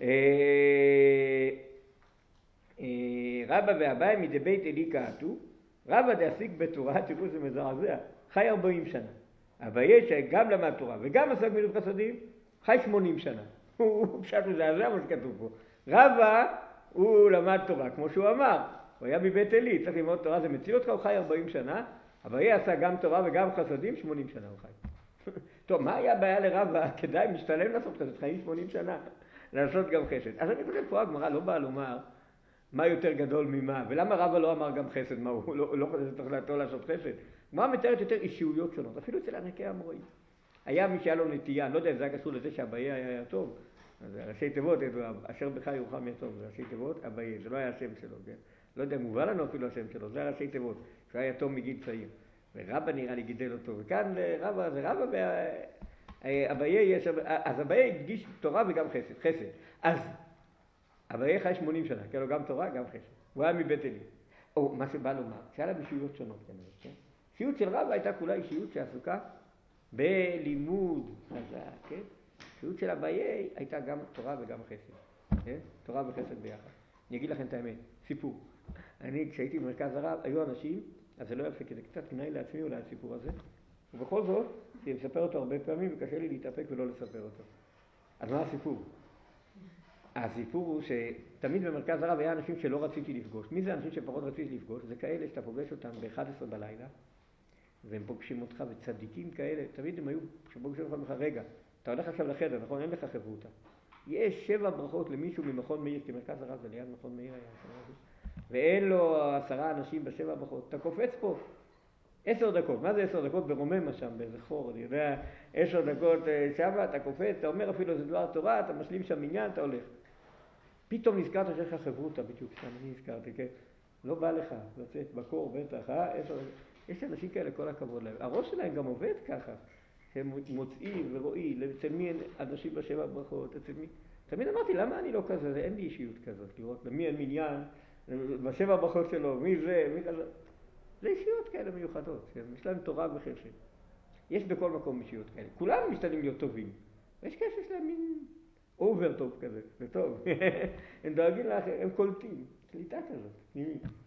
רבא ואביי מדי בית אלי קעתו, רבא דעסיק בתורה, תראו זה מזעזע, חי 40 שנה. אביי שגם למד תורה וגם עסק גמילות חסדים, חי 80 שנה. הוא פשט מזעזע מה שכתוב פה. רבא הוא למד תורה, כמו שהוא אמר, הוא היה בבית אלי, צריך ללמוד תורה, זה מציל אותך, הוא חי 40 שנה, אביי עשה גם תורה וגם חסדים, 80 שנה הוא חי. טוב, מה היה הבעיה לרבא? כדאי, משתלם לעשות חסד, חיים 80 שנה, לעשות גם חסד. אז אני חושב פה הגמרא לא באה לומר מה יותר גדול ממה, ולמה רבא לא אמר גם חסד, מה הוא לא צריך לעשות חסד. הגמרא מתארת יותר אישיויות שונות, אפילו אצל ענקי המוראים. היה מי שהיה לו נטייה, אני לא יודע אם זה היה קשור לזה שאביי היה טוב, אז ראשי תיבות, אשר בך ירוחם יטוב, זה ראשי תיבות, אביי, זה לא היה השם שלו, כן? לא יודע, מובא לנו אפילו השם שלו, זה היה ראשי תיבות, שהוא היה יתום מגיל צעיר. ורבא נראה לי גידל אותו, וכאן רבא, זה רבא ואביי יש, אז אביי הדגיש תורה וגם חסד. אז אביי חי 80 שנה, כי לו גם תורה, גם חסד. הוא היה מבית אלי. או מה שבא לומר, שהיה לה אישיות שונות כנראה, כן? אישיות של רבא הייתה כולה אישיות שעסוקה בלימוד חזק, כן? אישיות של אביי הייתה גם תורה וגם חסד, כן? תורה וחסד ביחד. אני אגיד לכם את האמת, סיפור. אני כשהייתי במרכז הרב, היו אנשים, אז זה לא יפה, כי זה קצת קנאי לעצמי אולי הסיפור הזה, ובכל זאת, אני מספר אותו הרבה פעמים וקשה לי להתאפק ולא לספר אותו. אז מה הסיפור? הסיפור הוא שתמיד במרכז הרב היה אנשים שלא רציתי לפגוש. מי זה אנשים שפחות רציתי לפגוש? זה כאלה שאתה פוגש אותם ב-11 בלילה, והם פוגשים אותך, וצדיקים כאלה, תמיד הם היו שפוגשים אותך רגע. אתה הולך עכשיו לחדר, נכון? אין לך חברותה. יש 7 ברכות למישהו ממכון מאיר, כי מרכז הרב זה ליד מכון מאיר היה. ואין לו 10 אנשים ב7 ברכות. אתה קופץ פה 10 דקות. מה זה 10 דקות? ברוממה שם, באיזה חור, אני יודע, 10 דקות שמה, אתה קופץ, אתה אומר אפילו זה דבר תורה, אתה משלים שם עניין, אתה הולך. פתאום נזכרת שיש לך חברותה, בדיוק שם אני נזכרתי, כן? לא בא לך לצאת בקור בטח, יש אנשים כאלה, כל הכבוד להם. הראש שלהם גם עובד ככה, שהם מוצאים ורואים, אצל מי אנשים ב7 ברכות, אצל מי... תמיד אמרתי, למה אני לא כזה? אין לי אישיות כזאת, לראות למי אין מניין, ב7 ברכות שלו, מי זה, מי כזה. זה אישיות כאלה מיוחדות, יש להם תורה וחסד. יש בכל מקום אישיות כאלה. כולם משתדלים להיות טובים. יש כאלה שיש להם מין אובר טוב כזה, זה טוב. הם דואגים לאחר, הם קולטים. קליטה כזאת,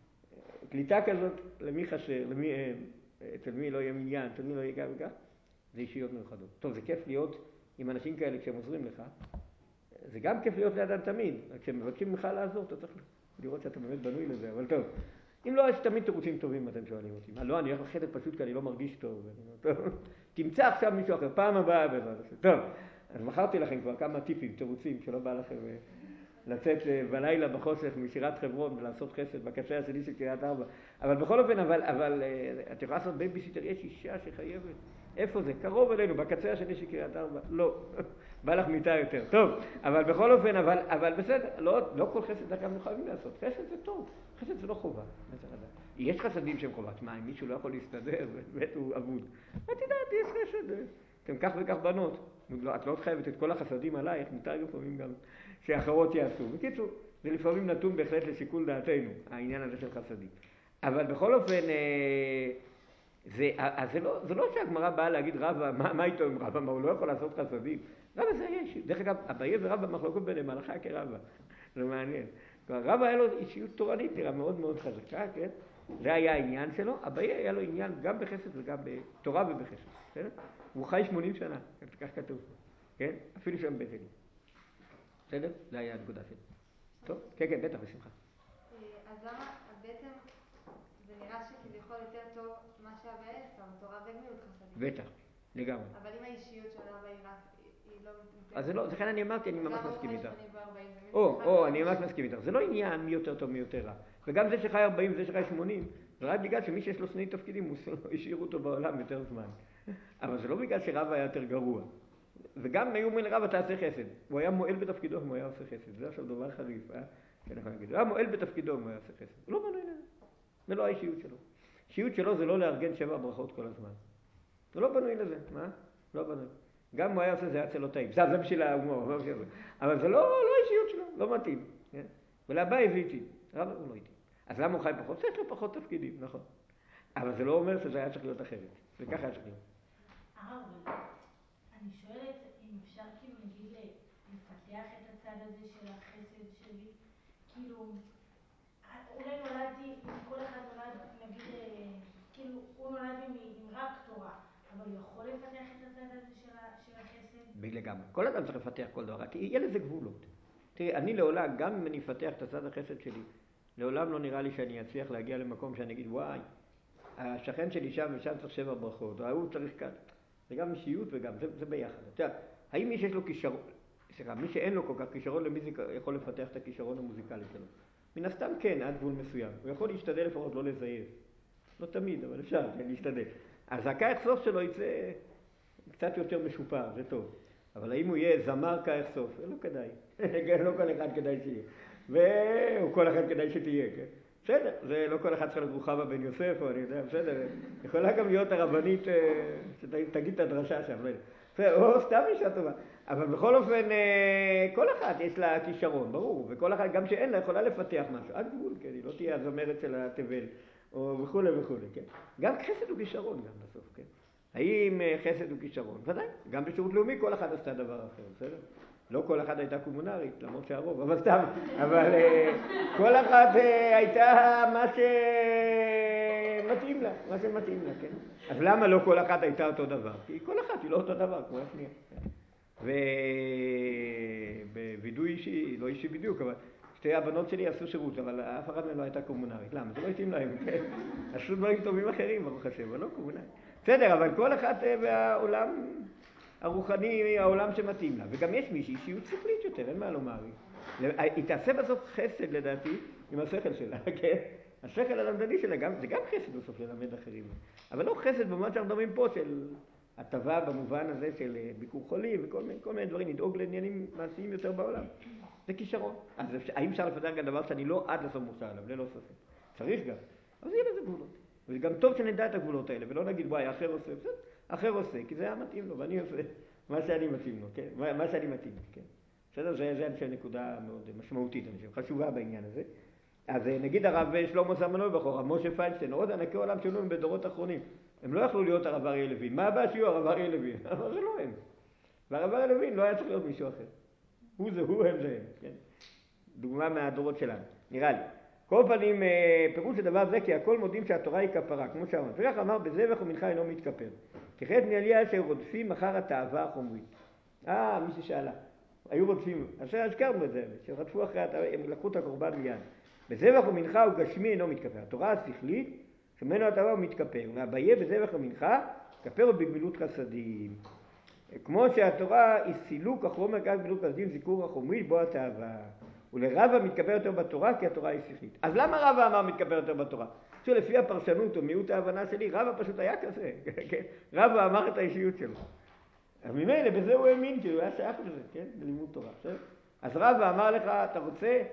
קליטה כזאת, למי חסר, למי אין, אצל מי לא יהיה מניין, אצל מי לא יהיה גם וכך, זה אישיות מיוחדות. טוב, זה כיף להיות עם אנשים כאלה כשהם עוזרים לך. זה גם כיף להיות לידם תמיד. כשהם מבקשים ממך לעזור, אתה צריך לראות שאתה באמת בנוי לזה, אבל טוב. אם לא, יש תמיד תירוצים טובים, אתם שואלים אותי. מה, לא, אני הולך לחדר פשוט כי אני לא מרגיש טוב. טוב. תמצא עכשיו מישהו אחר, פעם הבאה בעזרת השם. טוב, אז מכרתי לכם כבר כמה טיפים, תירוצים, שלא בא לכם לצאת בלילה בחושך משירת חברון ולעשות חסד בקצה השני של קריית ארבע. אבל בכל אופן, אבל את יכולה לעשות בייביסיטר, יש אישה שחייבת. איפה זה? קרוב אלינו, בקצה השני של קריית ארבע. לא. בא לך מיטה יותר. טוב, אבל בכל אופן, אבל בסדר, לא כל חסד דרך אגב חייבים לעשות. חסד זה טוב, חסד זה לא חובה. יש חסדים שהם חובת. מה, אם מישהו לא יכול להסתדר, באמת הוא אבוד. את יודעת, יש חסד. אתם כך וכך בנות. את לא חייבת את כל החסדים עלייך, מותר לפעמים גם שאחרות יעשו. בקיצור, זה לפעמים נתון בהחלט לשיקול דעתנו, העניין הזה של חסדים. אבל בכל אופן, זה לא שהגמרא באה להגיד רבא, מה איתו עם רבא, מה הוא לא יכול לעשות חסדים? רבא זה יש. דרך אגב, אביי ורבא מחלוקות ביניהם, הלכה כרבא. זה מעניין. רבא היה לו אישיות תורנית, נראה מאוד מאוד חזקה, כן? זה היה העניין שלו. אביי היה לו עניין גם בחסד וגם בתורה ובחסד. בסדר? הוא חי 80 שנה, כך כתוב פה. כן? אפילו שם בית אלי. בסדר? זה היה הנקודה שלי. טוב? כן, כן, בטח, בשמחה. אז למה בעצם זה נראה שכביכול יותר טוב מה שאביי עשה, תורה וגמילות חסדים. בטח, לגמרי. אבל אם האישיות של אביי היא לא... אז זה לא, לכן אני אמרתי, אני ממש מסכים איתך. או, אני ממש מסכים איתך. זה לא עניין מי יותר טוב, מי יותר רע. וגם זה שחי 40 וזה שחי 80, זה רק בגלל שמי שיש לו 2 תפקידים, השאירו אותו בעולם יותר זמן. אבל זה לא בגלל שרבא היה יותר גרוע. וגם היו אומרים לרבא תעשה חסד. הוא היה מועל בתפקידו אם הוא היה עושה חסד. זה עכשיו דבר חריף, כן, אני אגיד. הוא היה מועל בתפקידו אם הוא היה עושה חסד. הוא לא בנוי לזה. זה לא האישיות שלו. האישיות שלו זה לא לארגן 7 ברכות כל הזמן. הוא לא בנוי לזה. מה? לא בנוי. גם אם הוא היה עושה זה היה אצל לא טעים. זה בשביל ההומור, אבל זה לא האישיות שלו, לא מתאים. כן? ולאביי הביא איתי, רבא הוא לא איתי. אז למה הוא חי פחות? יש לו פחות תפקידים, נכון. אבל זה לא אומר שזה היה צריך להיות אחרת. וככה היה צריך להיות. אבל אני שואלת אם אפשר כאילו נגיד לפתח את הצד הזה של החסד שלי, כאילו אולי נולדתי, כל אחד נולד, נגיד, כאילו הוא נולד עם רק תורה, אבל הוא יכול לפתח את הצד הזה של החסד? לגמרי. כל אדם צריך לפתח כל דבר, כי יהיה לזה גבולות. תראי, אני לעולם, גם אם אני אפתח את הצד החסד שלי, לעולם לא נראה לי שאני אצליח להגיע למקום שאני אגיד, וואי, השכן שלי שם ושם צריך 7 ברכות, או ההוא צריך כאן. זה גם אישיות וגם, זה ביחד. אתה יודע, האם מי שיש לו כישרון, מי שאין לו כל כך כישרון למוזיקה, יכול לפתח את הכישרון המוזיקלי שלו? מן הסתם כן, עד גבול מסוים. הוא יכול להשתדל לפחות לא לזייף. לא תמיד, אבל אפשר להשתדל. אז האחסוף שלו יצא קצת יותר משופר, זה טוב. אבל האם הוא יהיה זמר כאחסוף? לא כדאי. לא כל אחד כדאי שיהיה. או כל אחד כדאי שתהיה, כן? בסדר, זה לא כל אחד צריך להיות רוחמה בן יוסף, או אני יודע, בסדר. יכולה גם להיות הרבנית שתגיד את הדרשה שם, לא יודע. או סתם אישה טובה. אבל בכל אופן, כל אחת יש לה כישרון, ברור. וכל אחת, גם שאין לה, יכולה לפתח משהו. עד גבול, כן? היא לא תהיה הזמרת של התבל, או וכו' וכו', כן? גם חסד הוא כישרון גם בסוף, כן? האם חסד הוא כישרון? ודאי. גם בשירות לאומי כל אחד עשתה דבר אחר, בסדר? לא כל אחת הייתה קומונרית, למרות שהרוב, אבל סתם. אבל כל אחת הייתה מה שמתאים לה, מה שמתאים לה, כן? אז למה לא כל אחת הייתה אותו דבר? כי כל אחת היא לא אותו דבר, כמו השנייה. ובווידוי אישי, לא אישי בדיוק, אבל שתי הבנות שלי עשו שירות, אבל אף אחד מהן לא הייתה קומונרית. למה? זה לא התאים להם, כן? עשו דברים טובים אחרים, ברוך השם, אבל לא קומונרית. בסדר, אבל כל אחת בעולם הרוחני, העולם שמתאים לה. וגם יש מישהי שהיא שכלית יותר, אין מה לומר. היא תעשה בסוף חסד, לדעתי, עם השכל שלה, כן? השכל הלמדני שלה, זה גם חסד בסוף ללמד אחרים. אבל לא חסד במובן שאנחנו מדברים פה של הטבה במובן הזה של ביקור חולים וכל מיני דברים, לדאוג לעניינים מעשיים יותר בעולם. זה כישרון. אז האם אפשר לפתח גם דבר שאני לא עד לסוף מוכשר עליו, ללא ספק. צריך גם. אבל יהיה לזה גבולות. וזה גם טוב שנדע את הגבולות האלה, ולא נגיד, וואי, אחר עושה, בסדר, אחר עושה, כי זה היה מתאים לו, ואני עושה מה שאני מתאים לו, כן? מה שאני מתאים לו, כן? בסדר? זה אני חושב נקודה מאוד משמעותית, אני חושב, חשובה בעניין הזה. אז נגיד הרב שלמה זלמן אוירבך, הרב משה פיינשטיין, עוד ענקי עולם שלנו בדורות אחרונים. הם לא יכלו להיות הרב אריה לוין. מה הבא שיהיו הרב אריה לוין? אבל זה לא הם. והרב אריה לוין לא היה צריך להיות מישהו אחר. הוא זה הוא, הם זה הם, כן? דוגמה מהדורות שלנו, נראה לי. כל פנים, פירוש לדבר זה, כי הכל מודים שהתורה היא כפרה, כמו שאמרנו. ורח אמר, בזבח ומנחה אינו מתכפר. כחטא בני אשר רודפים אחר התאווה החומרית. מי ששאלה. היו רודפים, אז הזכרנו את זה, שרדפו אחרי התאווה, הם לקחו את הקורבן מיד. בזבח ומנחה הוא גשמי אינו מתכפר. התורה השכלית, שממנו התאווה הוא מתכפר. והביה בזבח ומנחה, כפר הוא בגמילות חסדים. כמו שהתורה היא סילוק החומר כך גמילות חסדים, זיכור החומרית, בו התאווה. ולרבא מתכפר יותר בתורה, כי התורה היא שכלית. אז למה רבא אמר מתכפר יותר בתורה? לפי הפרשנות או מיעוט ההבנה שלי, רבא פשוט היה כזה. רבא אמר את האישיות שלו. ממילא בזה הוא האמין, כי הוא היה שייך לזה, כן? בלימוד תורה. אז רבא אמר לך, אתה רוצה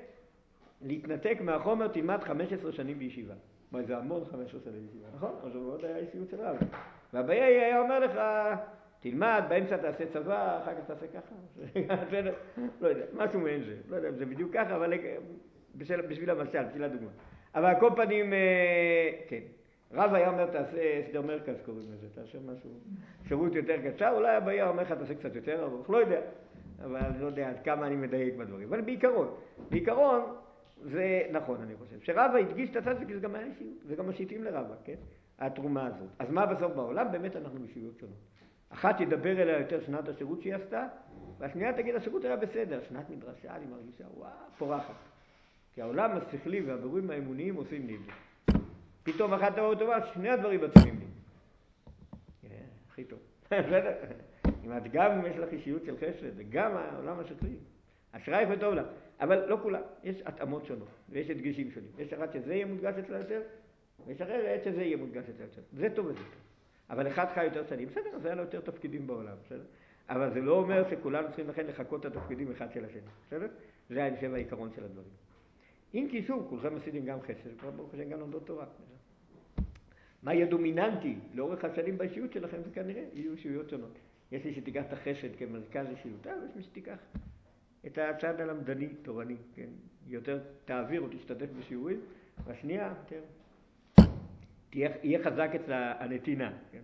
להתנתק מהחומר, תלמד 15 שנים בישיבה. מה, זה המון 15 שנים בישיבה, נכון? אז הוא מאוד היה אישיות של רבא. והבעיה היה אומר לך, תלמד, באמצע תעשה צבא, אחר כך תעשה ככה. לא יודע, משהו מעין זה. לא יודע אם זה בדיוק ככה, אבל בשביל המשל, בשביל הדוגמה. אבל על כל פנים, כן. רב היה אומר, תעשה הסדר מרכז קוראים לזה, תעשה משהו, שירות יותר קצר, אולי הבעיה אומר לך, תעשה קצת יותר ארוך, לא יודע. אבל אני לא יודע עד כמה אני מדייק בדברים. אבל בעיקרון, זה נכון, אני חושב. שרבא הדגיש את הצד זה גם היה אישיות, זה גם משיתים לרבא, כן? התרומה הזאת. אז מה בסוף בעולם? באמת אנחנו אישיות שונות. אחת ידבר אליה יותר שנת השירות שהיא עשתה, והשנייה תגיד, השירות היה בסדר, שנת מדרשה, אני מרגישה, וואו, פורחת. כי העולם השכלי והבירורים האמוניים עושים לי את זה. פתאום אחת תבוא טובה, שני הדברים מתאימים לי. הכי טוב. אם את גם יש לך אישיות של חסד, וגם העולם השכלי, אשרייך וטוב לך. אבל לא כולם, יש התאמות שונות, ויש הדגשים שונים. יש אחת שזה יהיה מודגש אצלה יותר, ויש אחרת שזה יהיה מודגש אצלה יותר. זה טוב וזה טוב. אבל אחד חי יותר שנים, בסדר, אז היה לו יותר תפקידים בעולם, בסדר? אבל זה לא אומר שכולנו צריכים לכן לחכות את התפקידים אחד של השני, בסדר? זה אני חושב העיקרון של הדברים. אם כי שוב, כולכם עשיתם גם חסד, כבר ברוך השם גם לומדות תורה. מה יהיה דומיננטי לאורך השנים באישיות שלכם, זה כנראה יהיו אישיויות שונות. יש מי שתיקח את החסד כמרכז אישיותה, ויש מי שתיקח את הצד הלמדני, תורני, כן? יותר תעביר או תשתתף בשיעורים, והשנייה, יהיה חזק אצל הנתינה, כן?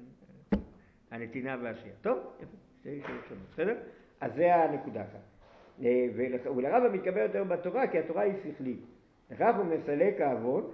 הנתינה והעשייה. טוב, יפה, שתי שאלות שונות, בסדר? אז זה הנקודה כאן. ולרב מתקבל יותר בתורה, כי התורה היא שכלית. לכך הוא מסלק העוון,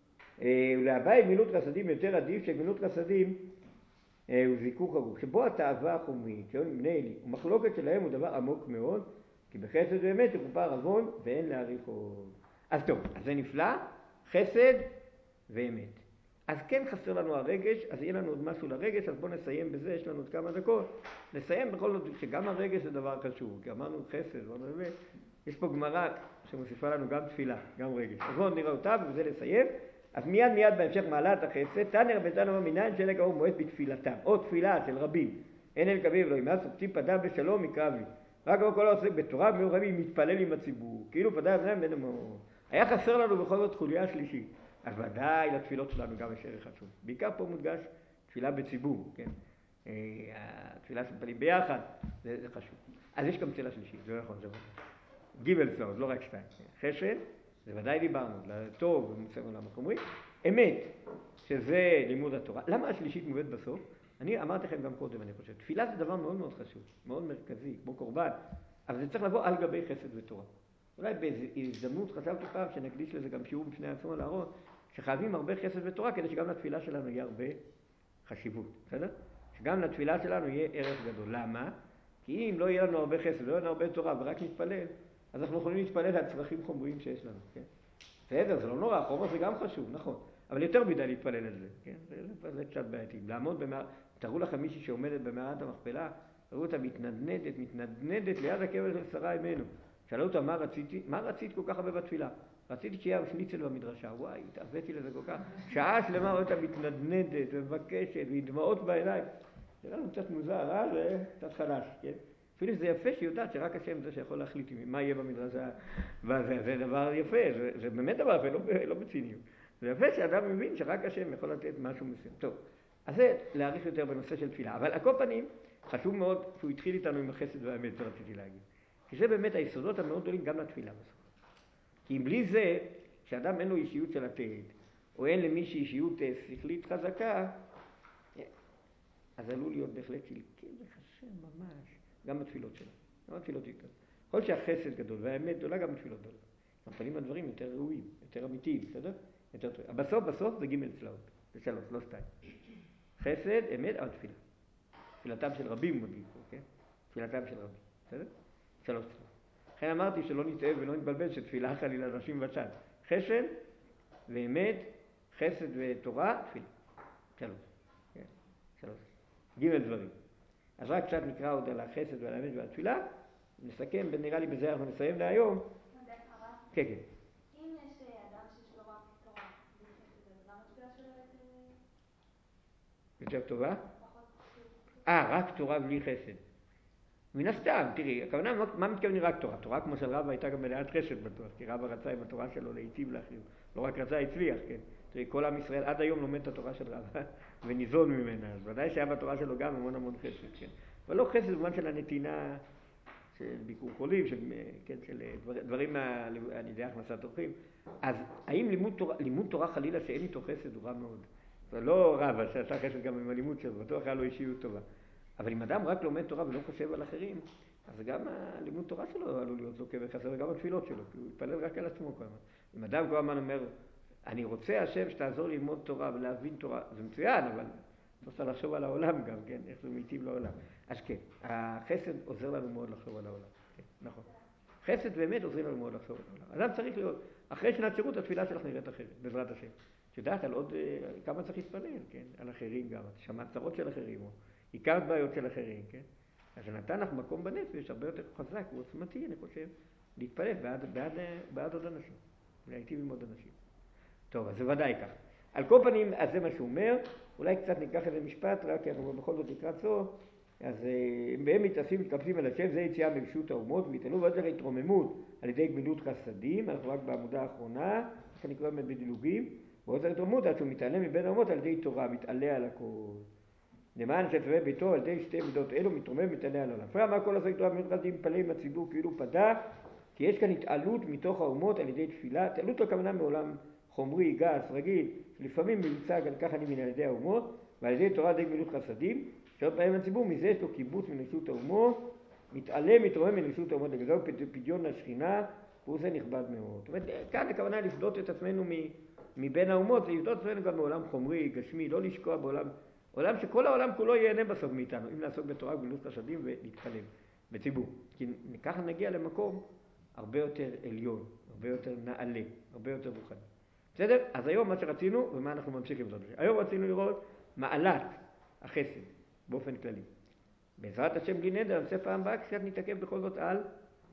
ולהווי מילות חסדים יותר עדיף, שמילות חסדים הוא זיכוך הגוף, שבו התאווה החומרית, שאין בני אלי, ומחלוקת שלהם הוא דבר עמוק מאוד, כי בחסד באמת יכופר עוון ואין להאריך עוד. אז טוב, אז זה נפלא, חסד ואמת. אז כן חסר לנו הרגש, אז יהיה לנו עוד משהו לרגש, אז בואו נסיים בזה, יש לנו עוד כמה דקות. נסיים בכל זאת שגם הרגש זה דבר חשוב, כי אמרנו חסד, יש פה גמרא שמוסיפה לנו גם תפילה, גם רגש. אז בואו נראה אותה ובזה לסיים. אז מיד בהמשך מעלה את החסד, תנא רבנן מניין שאלה כאמור מועד בתפילתם, או תפילה של רבים, אין אל קביב לא ימאס ופצים פדה בשלום יקרב לי. רק כל העוסק בתורה גמיור רבי מתפלל עם הציבור, כאילו פדה בנם בן המאור. היה חסר לנו בכל זאת חוליה שלישית, אז ודאי לתפילות שלנו גם יש ערך חשוב. בעיקר פה מודגש תפילה בציבור, כן? התפילה שמתפלים ביחד, זה חשוב. אז יש גם צלע שלישית, זה נכון, זה גיבל צלעות, לא רק שתיים. חסד, זה ודאי דיברנו, לטוב ומוצא עולם החומרי. אמת, שזה לימוד התורה. למה השלישית מובאת בסוף? אני אמרתי לכם גם קודם, אני חושב. תפילה זה דבר מאוד מאוד חשוב, מאוד מרכזי, כמו קורבן, אבל זה צריך לבוא על גבי חסד ותורה. אולי באיזו הזדמנות חשבתי פעם שנקדיש לזה גם שיעור בפני עצמו להראות, שחייבים הרבה חסד ותורה כדי שגם לתפילה שלנו יהיה הרבה חשיבות, בסדר? שגם לתפילה שלנו יהיה ערך גדול. למה? כי אם לא יהיה לנו הרבה חסד, לא יהיה לנו הרבה תורה ורק נתפלל, אז אנחנו יכולים להתפלל על צרכים חומריים שיש לנו, כן? בסדר, זה לא נורא, חומר זה גם חשוב, נכון. אבל יותר מדי להתפלל על זה, כן? זה קצת בעייתי. לעמוד תראו לכם מישהי שעומדת במערת המכפלה, תראו אותה מתנדנדת ליד הקבר של שרה אמנו. שאלו אותה, מה רצית כל כך הרבה בתפילה? רציתי שיהיה שניצל במדרשה. וואי, התאוויתי לזה כל כך. שעה שלמה רואה אותה מתנדנדת ומבקשת, ועם דמעות בעיניים. זה לנו קצת מוזר, זה קצת חלש, כן? אפילו שזה יפה שהיא יודעת שרק השם זה שיכול להחליט מה יהיה במדרשה. זה דבר יפה, זה באמת דבר יפה, לא בציניות. זה יפה שאדם מבין שרק השם יכול לתת משהו מסוים. טוב, אז זה להעריך יותר בנושא של תפילה. אבל על כל פנים, חשוב מאוד שהוא התחיל איתנו עם החסד והאמת, זה רציתי להגיד. כי זה באמת היסודות המאוד גדולים גם לתפילה בסוף. כי אם בלי זה, שאדם אין לו אישיות של התהד, או אין למישהי אישיות שכלית חזקה, אז עלול להיות בהחלט שלקי וחסר ממש, גם בתפילות שלנו, גם בתפילות יותר. כל שהחסד גדול והאמת גדולה גם בתפילות גדולות. מפעלים הדברים יותר ראויים, יותר אמיתיים, בסדר? יותר טוב. בסוף זה ג' צלעות, זה 3, לא 2. חסד, אמת, אבל תפילה. תפילתם של רבים מודיעים פה, כן? תפילתם של רבים, בסדר? 3 צלעות. לכן אמרתי שלא נטעה ולא נתבלבל שתפילה חלילה נשים בצד. חסד ואמת, חסד ותורה, תפילה. 3. כן? 3. ג' דברים. אז רק קצת נקרא עוד על החסד ועל האמת ועל התפילה, נסכם, נראה לי בזה אנחנו נסיים להיום. כן, כן. אם יש אדם שיש לו רק תורה בלי חסד, אז למה התפילה שלו יותר טובה? פחות חשוב? רק תורה בלי חסד. מן הסתם, תראי, הכוונה, מה מתכוונים רק תורה? תורה כמו של רבא הייתה גם מלאת חסד בטוח, כי רבא רצה עם התורה שלו להיטיב לאחרים. לא רק רצה, הצליח, כן? תראי, כל עם ישראל עד היום לומד את התורה של רבא וניזון ממנה, אז ודאי שהיה בתורה שלו גם המון חסד, כן? אבל לא חסד במובן של הנתינה, של ביקור חולים, של דברים על ידי הכנסת אורחים. אז האם לימוד תורה חלילה שאין איתו חסד הוא רע מאוד? זה לא רבא שעשה חסד גם עם הלימוד שלו, בטוח היה לו אישיות טובה. אבל אם אדם רק לומד תורה ולא חושב על אחרים, אז גם הלימוד תורה שלו עלול להיות לוקה וחסר, וגם התפילות שלו, כי הוא יתפלל רק על עצמו כל הזמן. אם אדם כל הזמן אומר, אני רוצה השם שתעזור ללמוד תורה ולהבין תורה, זה מצוין, אבל צריך לחשוב על העולם גם, כן? איך זה מיטיב לעולם. אז כן, החסד עוזר לנו מאוד לחשוב על העולם. כן, נכון. חסד באמת עוזרים לנו מאוד לחשוב על העולם. אדם צריך להיות, אחרי שנת שירות התפילה שלך נראית אחרת, בעזרת השם. שדעת על עוד כמה צריך להתפלל, כן? על אחרים גם, שמעת צרות של אחרים, או עיקר בעיות של אחרים, כן? אז זה נתן לך מקום בנפש הרבה יותר חזק ועוצמתי, אני חושב, להתפלל בעד עוד אנשים, להיטיב עם עוד אנשים. טוב, אז זה ודאי כך. על כל פנים, אז זה מה שהוא אומר, אולי קצת ניקח איזה משפט, רק כי אנחנו בכל זאת לקראת סוף, אז בהם מתקבצים על השם, זה יציאה מרשות האומות, ויתעלו ועוד התרוממות על ידי גמילות חסדים, אנחנו רק בעמודה האחרונה, שאני קורא בדילוגים, ועוד התרוממות עד שהוא מתעלה מבין האומות על ידי תורה, מתעלה על הכל. למען שצווה ביתו על ידי שתי מידות אלו מתרומם מתעלה על העולם. לפי אמר כל עשה תורה מיוחד מתפלל עם הציבור כאילו פדה, כי יש כאן התעלות מתוך האומות על ידי תפילה. התעלות הכוונה מעולם חומרי, גס, רגיל, לפעמים מיוצג על כך אני מן על ידי האומות, ועל ידי תורה די גמילות חסדים, שעוד בהם הציבור מזה יש לו קיבוץ מנשות האומות, מתעלה מתרומם מנשות האומות לגזר פדיון לשכינה, והוא זה נכבד מאוד. זאת אומרת, כאן הכוונה לפדות את עצמנו מבין האומות, זה לפדות את עצמנו גם בעולם חומרי, גשמי, לא לשקוע עולם שכל העולם כולו ייהנה בסוף מאיתנו, אם נעסוק בתורה גמילות חסדים ולהתפלל בציבור. כי ככה נגיע למקום הרבה יותר עליון, הרבה יותר נעלה, הרבה יותר רוחני. בסדר? אז היום מה שרצינו, ומה אנחנו ממשיכים לעשות? היום רצינו לראות מעלת החסד באופן כללי. בעזרת השם בלי נדר, נעשה פעם הבאה, קצת נתעכב בכל זאת על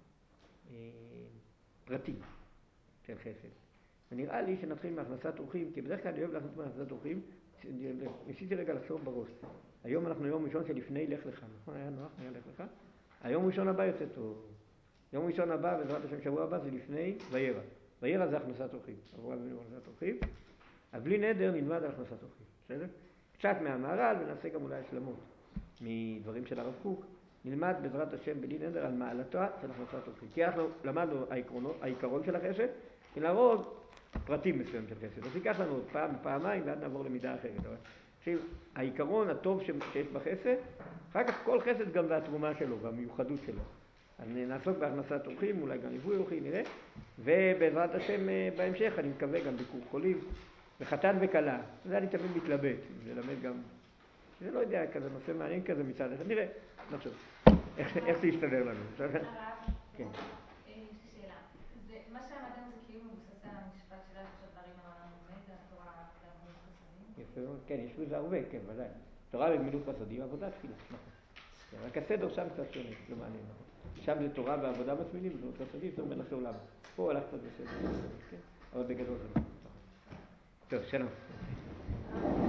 פרטים של חסד. ונראה לי שנתחיל מהכנסת אורחים, כי בדרך כלל אני אוהב להכניס מהכנסת אורחים, ניסיתי רגע לחשוב בראש. היום אנחנו יום ראשון שלפני לך לך, נכון? היה נוח, היה לך לך. היום ראשון הבא יוצא טוב. יום ראשון הבא, בעזרת השם שבוע הבא, זה לפני וירא. וירא זה הכנסת אורחים. עבורה זה הכנסת אורחים. אז בלי נדר נלמד על הכנסת אורחים. בסדר? קצת מהמהר"ל ונעשה גם אולי השלמות מדברים של הרב קוק. נלמד בעזרת השם בלי נדר על מעלתה של הכנסת אורחים. כי אנחנו למדנו העיקרון של החסד, ולהראות פרטים מסוים של חסד. אז ייקח לנו עוד פעם, פעמיים, ועד נעבור למידה אחרת. עכשיו, העיקרון הטוב שיש בחסד, אחר כך כל חסד גם והתרומה שלו, והמיוחדות שלו. אז נעסוק בהכנסת אורחים, אולי גם ליווי אורחים, נראה. ובעזרת השם בהמשך, אני מקווה גם ביקור חולים, וחתן וכלה. זה אני תמיד מתלבט, זה ללמד גם, זה לא יודע, כזה נושא מעניין כזה מצד אחד. נראה, נחשוב, איך זה יסתדר לנו. הרב, כן. יש לי שאלה. מה שעמדנו זה כאילו מבוסס על המשפט של הדברים העולם עומד, התורה והגמילות חסדים? יפה מאוד, כן, יש בזה הרבה, כן, ודאי. תורה וגמילות חסדים, עבודה תפילה, נכון. רק הסדר שם קצת שונה, לא מעניין. שם זה תורה ועבודה מצמידים, וגמילות חסדים, זאת אומרת לחשוב למה. פה הלך קצת בסדר, כן? אבל בגדול זה נכון. טוב, שלום.